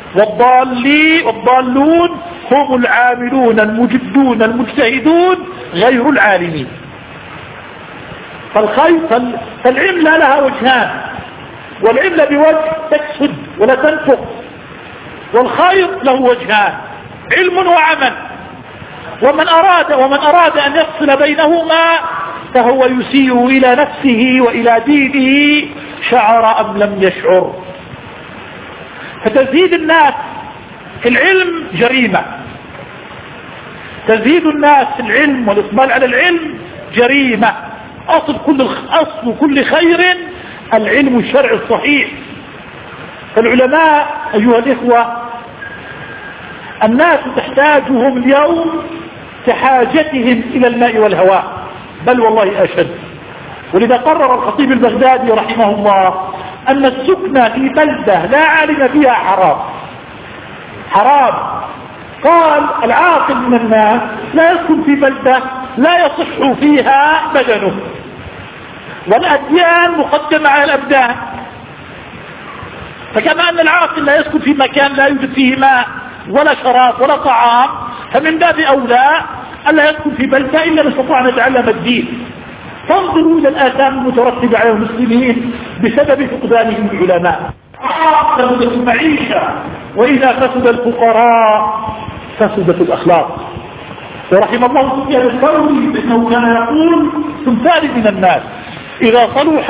والضالون هم العاملون المجدون المجتهدون غير العالمين. فالعملة لها وجهان، والعملة بوجه تكسد ولا تنفق، والخير له وجهان علم وعمل. ومن أراد أن يفصل بينهما فهو يسيء إلى نفسه وإلى دينه، شعر أم لم يشعر. فتزهيد الناس في العلم جريمة، تزهيد الناس في العلم والإقبال على العلم جريمة. أصل كل خير العلم الشرعي الصحيح. فالعلماء أيها الإخوة الناس تحتاجهم اليوم كحاجتهم إلى الماء والهواء، بل والله أشد. ولذا قرر الخطيب البغدادي رحمه الله أن السكن في بلدة لا عالم فيها حرام. قال العاقل من الناس لا يسكن في بلدة لا يصح فيها بدنه، والأديان مقدمة على الأبدان. فكما أن العاقل لا يسكن في مكان لا يوجد فيه ماء ولا شراب ولا طعام، فمن باب أولى ألا يسكن في بلدة إلا أن نستطيع أن نتعلم الدين. فانظروا إلى الآثام المترتبة على المسلمين بسبب فقدانهم العلماء. فسدت المعيشة، وإذا فسد الفقراء فسدت الأخلاق. ورحم الله سبحانه الثوري إنه كان يقول ثلثان من الناس إذا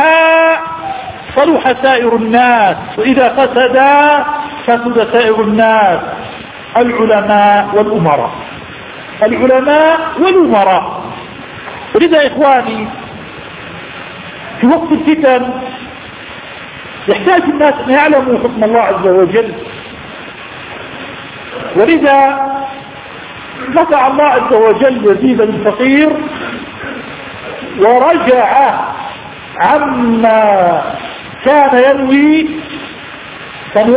صلح سائر الناس، وإذا فسد سائر الناس. العلماء والأمراء. ولذا إخواني في وقت الفتن يحتاج الناس أن يعلموا حكم الله عز وجل. ولذا نفع الله عز وجل يزيد الفقير ورجع عما كان ينوي. كان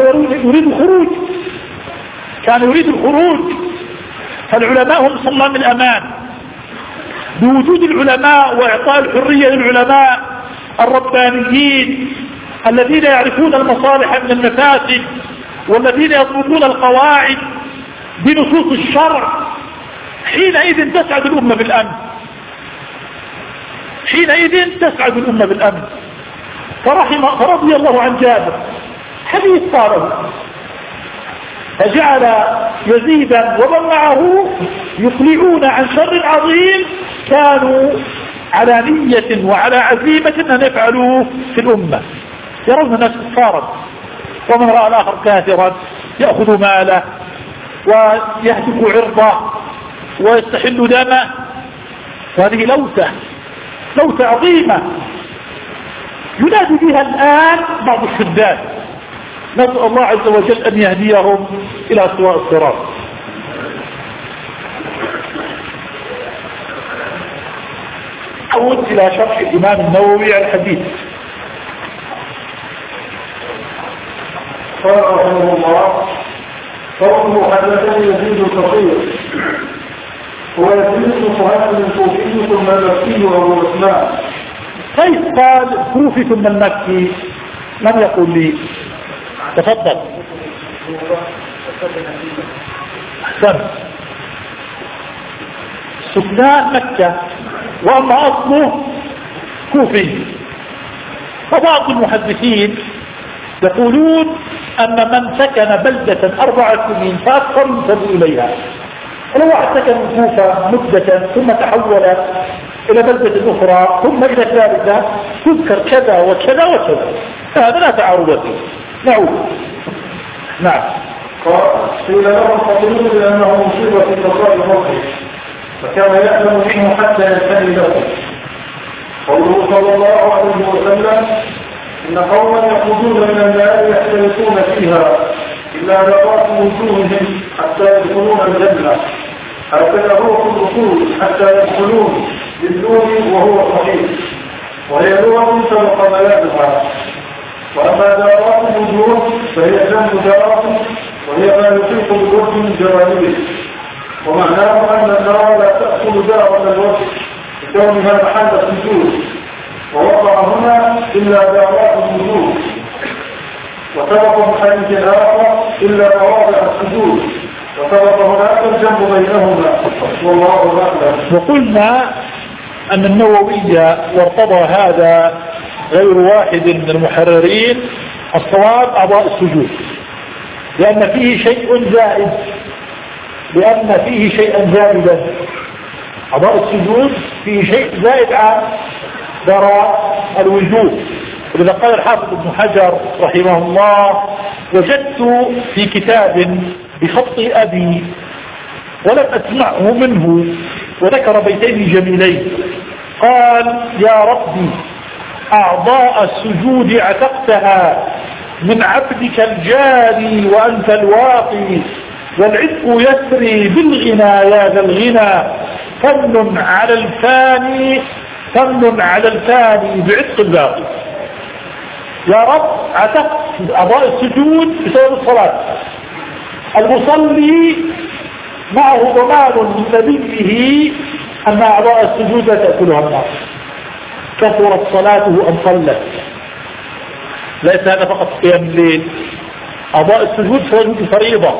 يريد الخروج. فالعلماء هم صمام الأمان. بوجود العلماء وإعطاء الحرية للعلماء الربانيين الذين يعرفون المصالح من المفاسد، والذين يضبطون القواعد بنصوص الشرع، حينئذ تسعد الأمة بالأمن. فرضي الله عن جابر حديث قاله، فجعل يزيدا ومن معه يقلعون عن شر عظيم كانوا على نية وعلى عزيمة أن يفعلوه في الأمة. يرون الناس كفارا، ومن رأى الآخر كافرا يأخذ ماله ويهتك عرضه ويستحل دمه. وهذه لوثة عظيمة ينادي بها الآن بعض الشداد. نسأل الله عز وجل أن يهديهم إلى سواء الصراط. أعود إلى شرح الإمام النووي على الحديث. قال رحمه الله: قوله حدثني يزيد الفقير هو يزيد صهيب الكوفي ثم المكي وابو عثمان. كيف قال كوفي ثم المكي؟ لم يقل لي. تفضل. أحسن. سكنان مكة، وأما أصله كوفي. فبعض المحدثين يقولون أن من سكن بلدة 4 سنين فأكثر ينسب إليها. ولو واحد سكن الكوفة مدة ثم تحول إلى بلدة أخرى ثم إلى ثالثة تذكر كذا وكذا وكذا، فهذا لا تعارض فيه. نعم. قيل له الخطيب لأنه مصيبة في قضاء الموقف، فكان يألم منه حتى ينتهي له. قوله صلى الله عليه وسلم: إن قوما يخرجون من النار يختلفون فيها إلا ذرات وجوههم حتى يدخلون الجنة، هكذا روح الرسول حتى يدخلون بالنور وهو صحيح، وهي لغة سبق بيانها. وأما دارات الوجوه فهي جنب دارات، وهي ما يحيط بالوجه من جوانبه. ومعناه أن النار لا تأكل دارة الوجه لكونها محل السجود، ووضع هنا إلا دارات الوجوه. وسبق من حديث آخر إلا مواضع السجود، وسبق هناك الجنب بينهما والله أعلم. وقلنا أن النووي وارتضى هذا غير واحد من المحررين الصواب أعضاء السجود، لأن فيه شيء زائد، لأن فيه شيئا زائدا. أعضاء السجود فيه شيء زائد عن براء الوجوب. ولذا قال الحافظ ابن حجر رحمه الله: وجدت في كتاب بخط أبي ولم أسمعه منه، وذكر بيتين جميلين، قال: يا ربي أعضاء السجود عتقتها من عبدك الجاري وأنت الواقي، والعتق يسري بالغنى يا ذا الغنى، فمن على الفاني بعتق الباقي. يا رب عتقت أعضاء السجود بسبب الصلاة. المصلي معه ضمان من نبيه أن أعضاء السجود لا تأكلها النار، كثرت صلاته أم قلت. ليس هذا فقط قيام الليل، أعضاء السجود فريضة،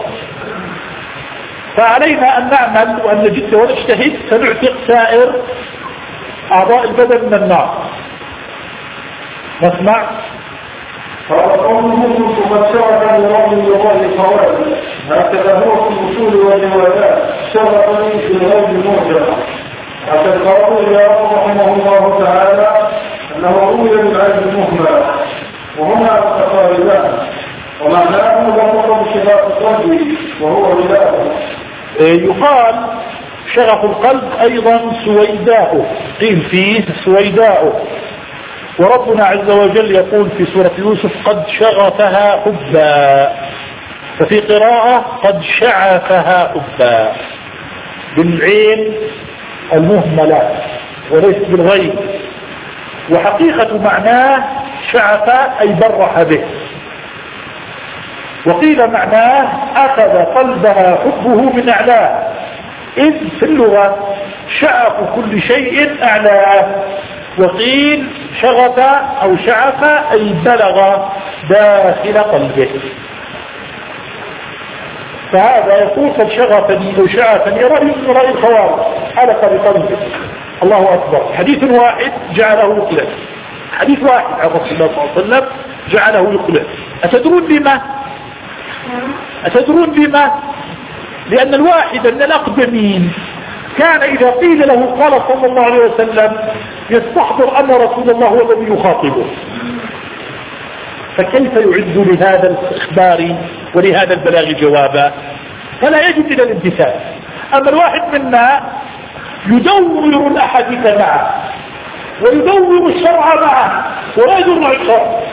فعلينا أن نعمل وأن نجد ونجتهد فنعتق سائر أعضاء البدن من النار. نسمع. قال قوله قد شرفا لرب الله قواعد، هكذا هو في الأصول والروايات، شرفا في الغيب المرجع. حتى القول يرى رحمه الله تعالى أنه روي بالعلم المهمل، وهما متقاربان، ومعناه ضرورة بشغاف القلب وهو ولاده. يقال شغف القلب أيضا سويداؤه، قيل فيه سويداؤه. وربنا عز وجل يقول في سورة يوسف: قد شغفها حبا، ففي قراءة قد شعفها حبا بالعين المهملة وليس بالغيب. وحقيقة معناه شعف أي برح به، وقيل معناه أخذ قلبها حبه من أعلاه، إذ في اللغة شعف كل شيء أعلاه. وقيل شغف أو شعف أي بلغ داخل قلبه. فهذا يقول: قد شغفني أو شعفني رأي من رأي الخوارج، حلق بقلبه. الله أكبر. حديث واحد جعله يقلع، حديث واحد عن رسول الله صلى الله عليه وسلم جعله يقلع. أتدرون بما؟ لأن الواحد من الأقدمين كان إذا قيل له قال صلى الله عليه وسلم يستحضر أن رسول الله هو الذي يخاطبه، فكيف يعد لهذا الإخبار ولهذا البلاغ جوابا؟ فلا يجب إلى الامتثال. أما الواحد منا يدور الأحاديث معه ويدور الشرع معه ولا يدور مع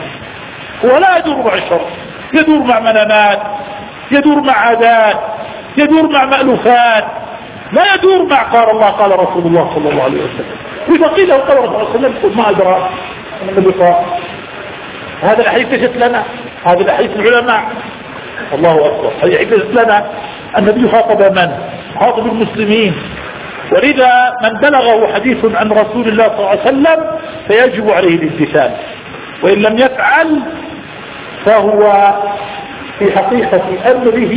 الشرع، يدور مع منامات، يدور مع عادات، يدور مع مألوفات، لا يدور مع قال الله قال رسول الله صلى الله عليه وسلم. إذا قيل له قال رسول الله صلى الله عليه وسلم يقول: ما أدرى النبي قال. هذا الحديث ليست لنا، هذا الحديث العلماء. الله أكبر. هذا الحديث ليست لنا. النبي خاطب من؟ خاطب المسلمين. ولذا من بلغه حديث عن رسول الله صلى الله عليه وسلم فيجب عليه الامتثال، وإن لم يفعل فهو في حقيقة أمره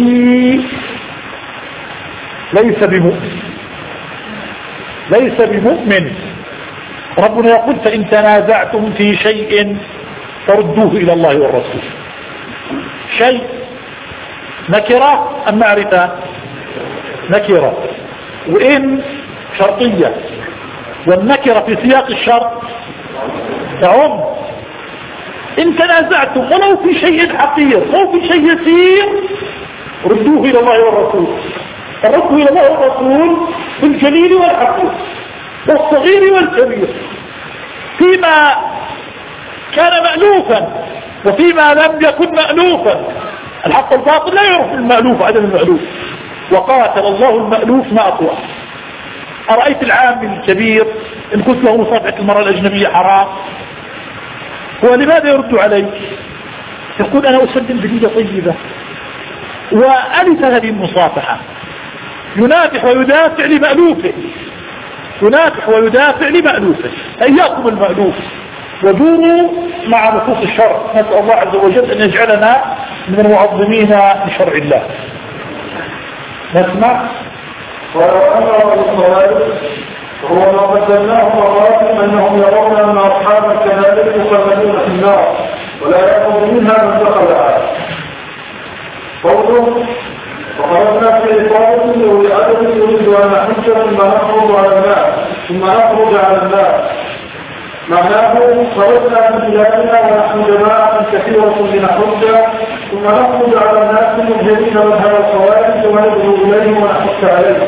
ليس بمؤمن. ربنا يقول: فإن تنازعتم في شيء فردوه إلى الله والرسول. شيء نكرة أم معرفة؟ نكرة، وإن شرطية، والنكرة في سياق الشرط تعم. إن تنازعتم ولو في شيء حقير ولو في شيء يسير ردوه إلى الله والرسول. الرد إلى الله والرسول في الجليل والحقير والصغير والكبير، فيما كان مألوفا وفيما لم يكن مألوفا. الحق الباطل لا يعرف المألوف عدم المألوف، وقاتل الله المألوف ما أطوع. أرأيت العام الكبير إن قلت له مصافحة المرأة الأجنبية حرام، هو لماذا يرد عليك؟ يقول: أنا أسلم بنية طيبة وألف هذه المصافحة. ينافح ويدافع لمألوفه، إياكم المألوف. ودوروا مع نصوص الشرع. نسأل الله عز وجل أن يجعلنا من المعظمين لشرع الله. نسمع. ولو أمر بالصلاة هو ما قدمناه مرات أنهم يرون أن أصحاب الكبائر يخلدون في النار ولا يأخذ منها من دخلها. قوله وخرجنا في إصابة ولعدد يريد أن نحج ثم نخرج على الناس. معناه خرجنا من بلادنا ونحن جماعة كثيرة لنحج ثم نخرج على الناس مجرمين مذهب الخوارج وندعو إليهم ونحث عليهم.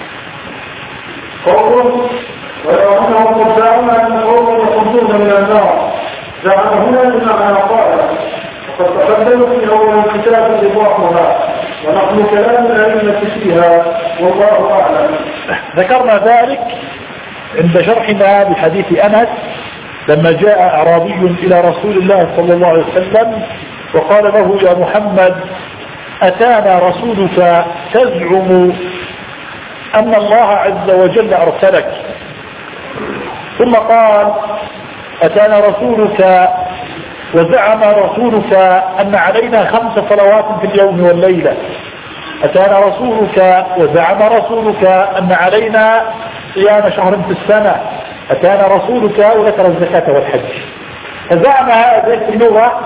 قوله ولو أنهم قد زعموا أن قوم يخرجون من النار زعم هنا بمعنى قال وقد تقدم في أول الكتاب إيضاحها ونقل كلام الأئمة فيها والله أعلم. ذكرنا ذلك عند شرحنا بحديث أنس لما جاء أعرابي إلى رسول الله صلى الله عليه وسلم وقال له يا محمد أتانا رسولك تزعم أن الله عز وجل أرسلك. ثم قال أتانا رسولك وزعم رسولك أن علينا 5 صلوات في اليوم والليلة. أتانا رسولك وزعم رسولك أن علينا صيام شهر في السنة. أتانا رسولك وذكر الزكاة والحج. فزعم هذه اللغة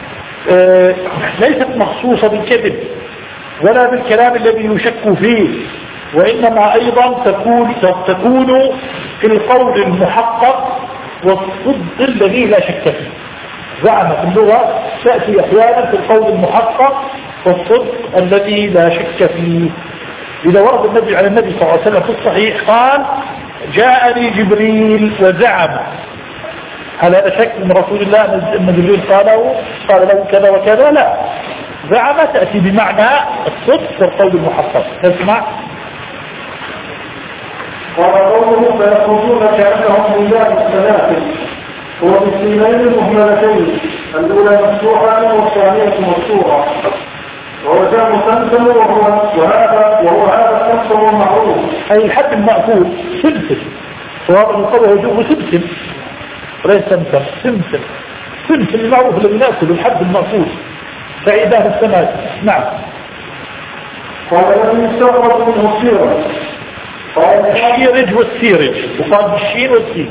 ليست مخصوصة بالكذب ولا بالكلام الذي يشك فيه، وإنما أيضا تكون في القول المحقق والصدق الذي لا شك فيه. زعم في اللغة تأتي أحيانا في القول المحقق والصدق الذي لا شك فيه. إذا ورد النبي على النبي صلى الله عليه وسلم في الصحيح قال جاءني جبريل وزعم، هل هذا شك من رسول الله أن جبريل قال له كذا وكذا؟ لا، زعم تأتي بمعنى الصدق والقول المحقق. تسمع. قال قوله فيخرجون كأنهم ميزان السلاسل هو بالسينين المهملتين الأولى مفتوحة والثانية مفتوحة وهو جاء مسلسل وهو هذا السلسل المعروف أي الحد المأكول سلسل، وهذا من قوله يجوه سلسل وليس سمسم، سلسل المعروف الذي نأكل الحد المأكول فإذا في السماء. نعم. قال الذي يستغرب منه السيرة الشيرج والسيرج وقال بالشين والسين.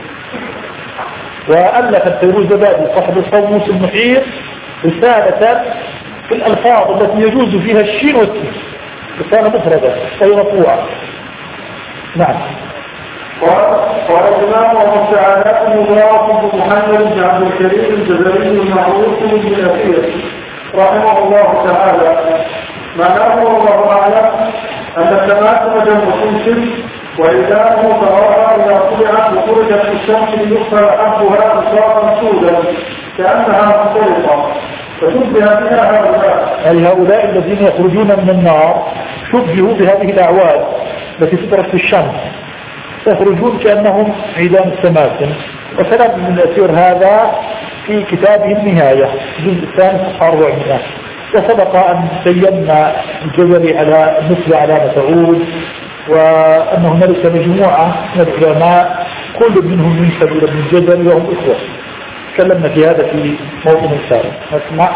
وألف الفيروزبادي صاحب القاموس المحيط رسالة في الألفاظ التي يجوز فيها الشين والسين، رسالة مفردة أي مرفوعة. نعم. قال الإمام أبو السعادات المبارك بن محمد بن عبد الكريم الجزري المعروف بن الأثير رحمه الله تعالى معناه والله أعلم أن التماثل جمع خمس وإذانه تراها إذا طلعت وخرجت في الشمس ليخفى حبها إصابا سودا كأنها مختلطة فشبه بها هؤلاء، أي هؤلاء الذين يخرجون من النار شبهوا بهذه الأعواد التي تدرك في الشمس، يخرجون كأنهم عيدان التماثل. وكلام ابن الأثير هذا في كتابه النهاية الجزء الثاني صفحة 400. وسبق أن بينا الجزري على مثل علامة عود، وأن هنالك مجموعة من العلماء كل منهم ينسب إلى ابن الجزري وهم إخوة. تكلمنا في هذا في موضوع سابق. نسمع.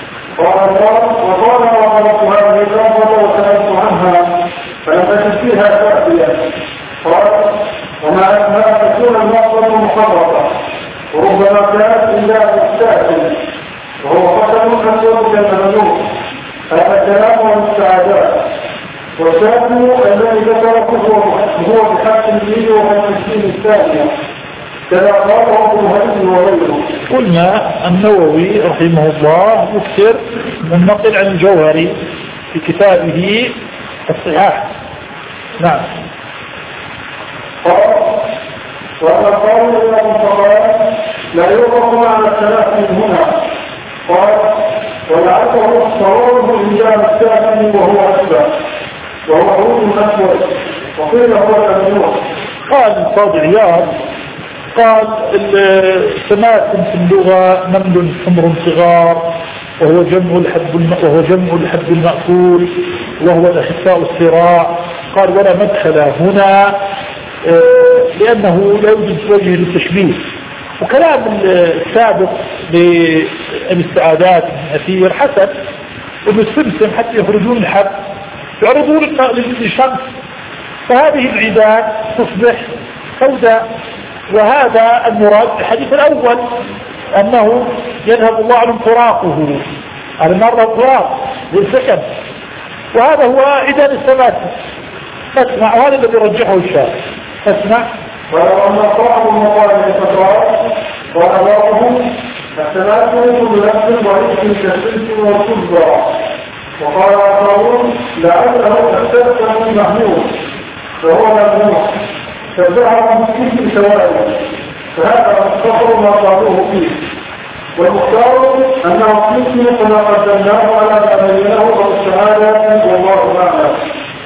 وقال وقالت هذه الأمر وسألت عنها فلم تجد فيها كافية. قال وما تكون المقصد مخرطة وربما كانت إلا مستاكل وهو قتل أسود كالممنوع. هذا كلام والمستعدات والشاكل الذي ذكره هو بحق الدين والمسكين الثانية كذا قاله ابن هريرة وغيره. قلنا النووي رحمه الله يكثر من نقل عن الجوهري في كتابه الصحاح. نعم. وأنا قال إلى المصطلحات لا يوقف معنى الثلاث من هنا. قال ولعله صوره إنجام الساكن وهو أسباب وهو عود أسود وقيل هو الممنوع. قال القاضي عياض قال التماثل في اللغة نمل حمر صغار وهو جمع الحب المأكول وهو الأخفاء الصراع. قال ولا مدخل هنا لأنه لا يوجد وجه للتشبيه، وكلام السابق بالاستعادات من أثير حسن ابن السمسم حتى يخرجون الحب يعرضون للشمس، فهذه العيدان تصبح سوداء. وهذا المراد في الحديث الأول أنه يذهب الله عنهم فراقه على النار الفراق والسكن، وهذا هو عيدان الثبات. اسمع، وهذا الذي رجحه الشافعي. اسمع. ولو أن صاحب المقالة الفترات وأبوه فاختلافه كل نفس ورث كالسلس والكبرى. وقال آخرون لعله اختلف من محمود فهو ممنوع فالذهب مسكين سواء، فهذا مختصر ما قالوه فيه. والمختار أنه مسكين كما قدمناه على ما بينه والشهادة والله أعلم.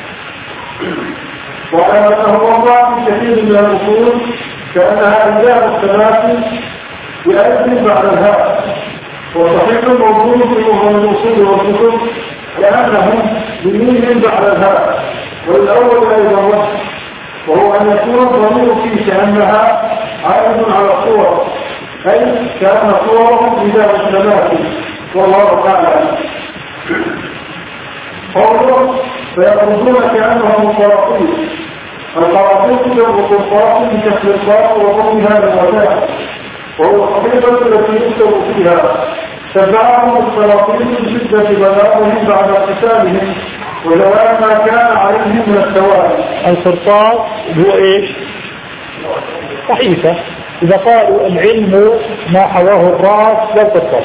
وعلى أنه وضع في كثير من الأصول كأنها أجزاء الثلاث بألف بعد الهاء، وصحيح الموجود في الأصول والكتب لأنهم بميم بعد الهاء. والأول أيضا وصف، وهو أن يكون الضمير فيه كأنها عائد على الصور، أي كأن صورهم إذا الثلاث والله أعلم. قوله فيخرجون كأنهم القراطيس. القراطيس تربط القراطيس بكسر القاف وضمها للوداع، وهو الحقيقة التي يكتب فيها. تبعهم القراطيس بشدة بلاغهم بعد قتالهم وجواب ما كان عليهم من الثواب. القرطاس هو ايش؟ صحيفة. إذا قالوا العلم ما حواه الراس لا القرطاس.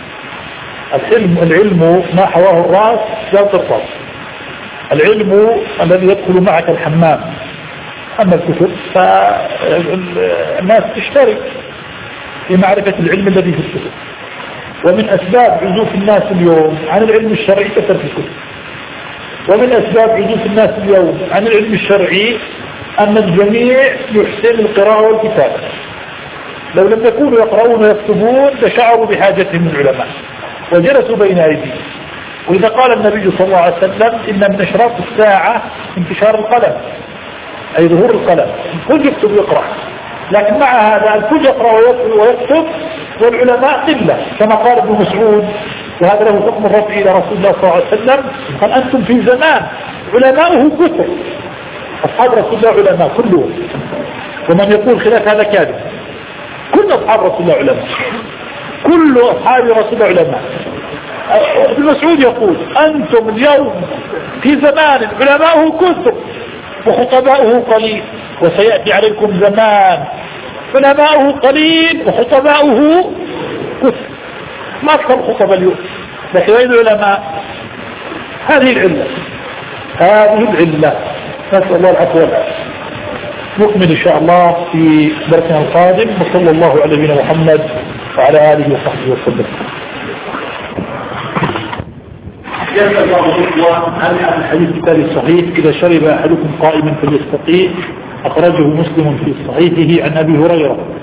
العلم ما حواه الراس لا القرطاس. العلم الذي يدخل معك الحمام. أما الكتب فالناس تشترك في معرفة العلم الذي في الكتب. ومن أسباب عزوف الناس اليوم عن العلم الشرعي كثرة الكتب. ومن أسباب عزوف الناس اليوم عن العلم الشرعي أن الجميع يحسن القراءة والكتابة. لو لم يكونوا يقرؤون ويكتبون لشعروا بحاجتهم العلماء وجلسوا بين أيديهم. وإذا قال النبي صلى الله عليه وسلم إن من أشراط الساعة انتشار القلم، أي ظهور القلم، الكل يكتب ويقرأ. لكن مع هذا الكل يقرأ ويكتب والعلماء قلة، كما قال ابن مسعود، وهذا له حكم الرفع إلى رسول الله صلى الله عليه وسلم، قال أنتم في زمان علماؤه كثر. أصحاب رسول الله علماء كلهم، ومن يقول خلاف هذا كاذب. كل أصحاب رسول الله علماء، كل أصحاب رسول الله علماء. ابن مسعود يقول أنتم اليوم في زمان علماؤه كثر وخطباؤه قليل، وسيأتي عليكم زمان علماؤه قليل وخطباؤه كثر. ما أكثر الخطباء اليوم، لكن أين العلماء؟ هذه العلة، هذه العلة. نسأل الله العفو والعافية. نكمل إن شاء الله في درسنا القادم، وصلى الله على نبينا محمد وعلى آله وصحبه وسلم. يسأل الله عن الحديث التالي الصحيح: إذا شرب أحدكم قائما فليستقيم. أخرجه مسلم في صحيحه عن أبي هريرة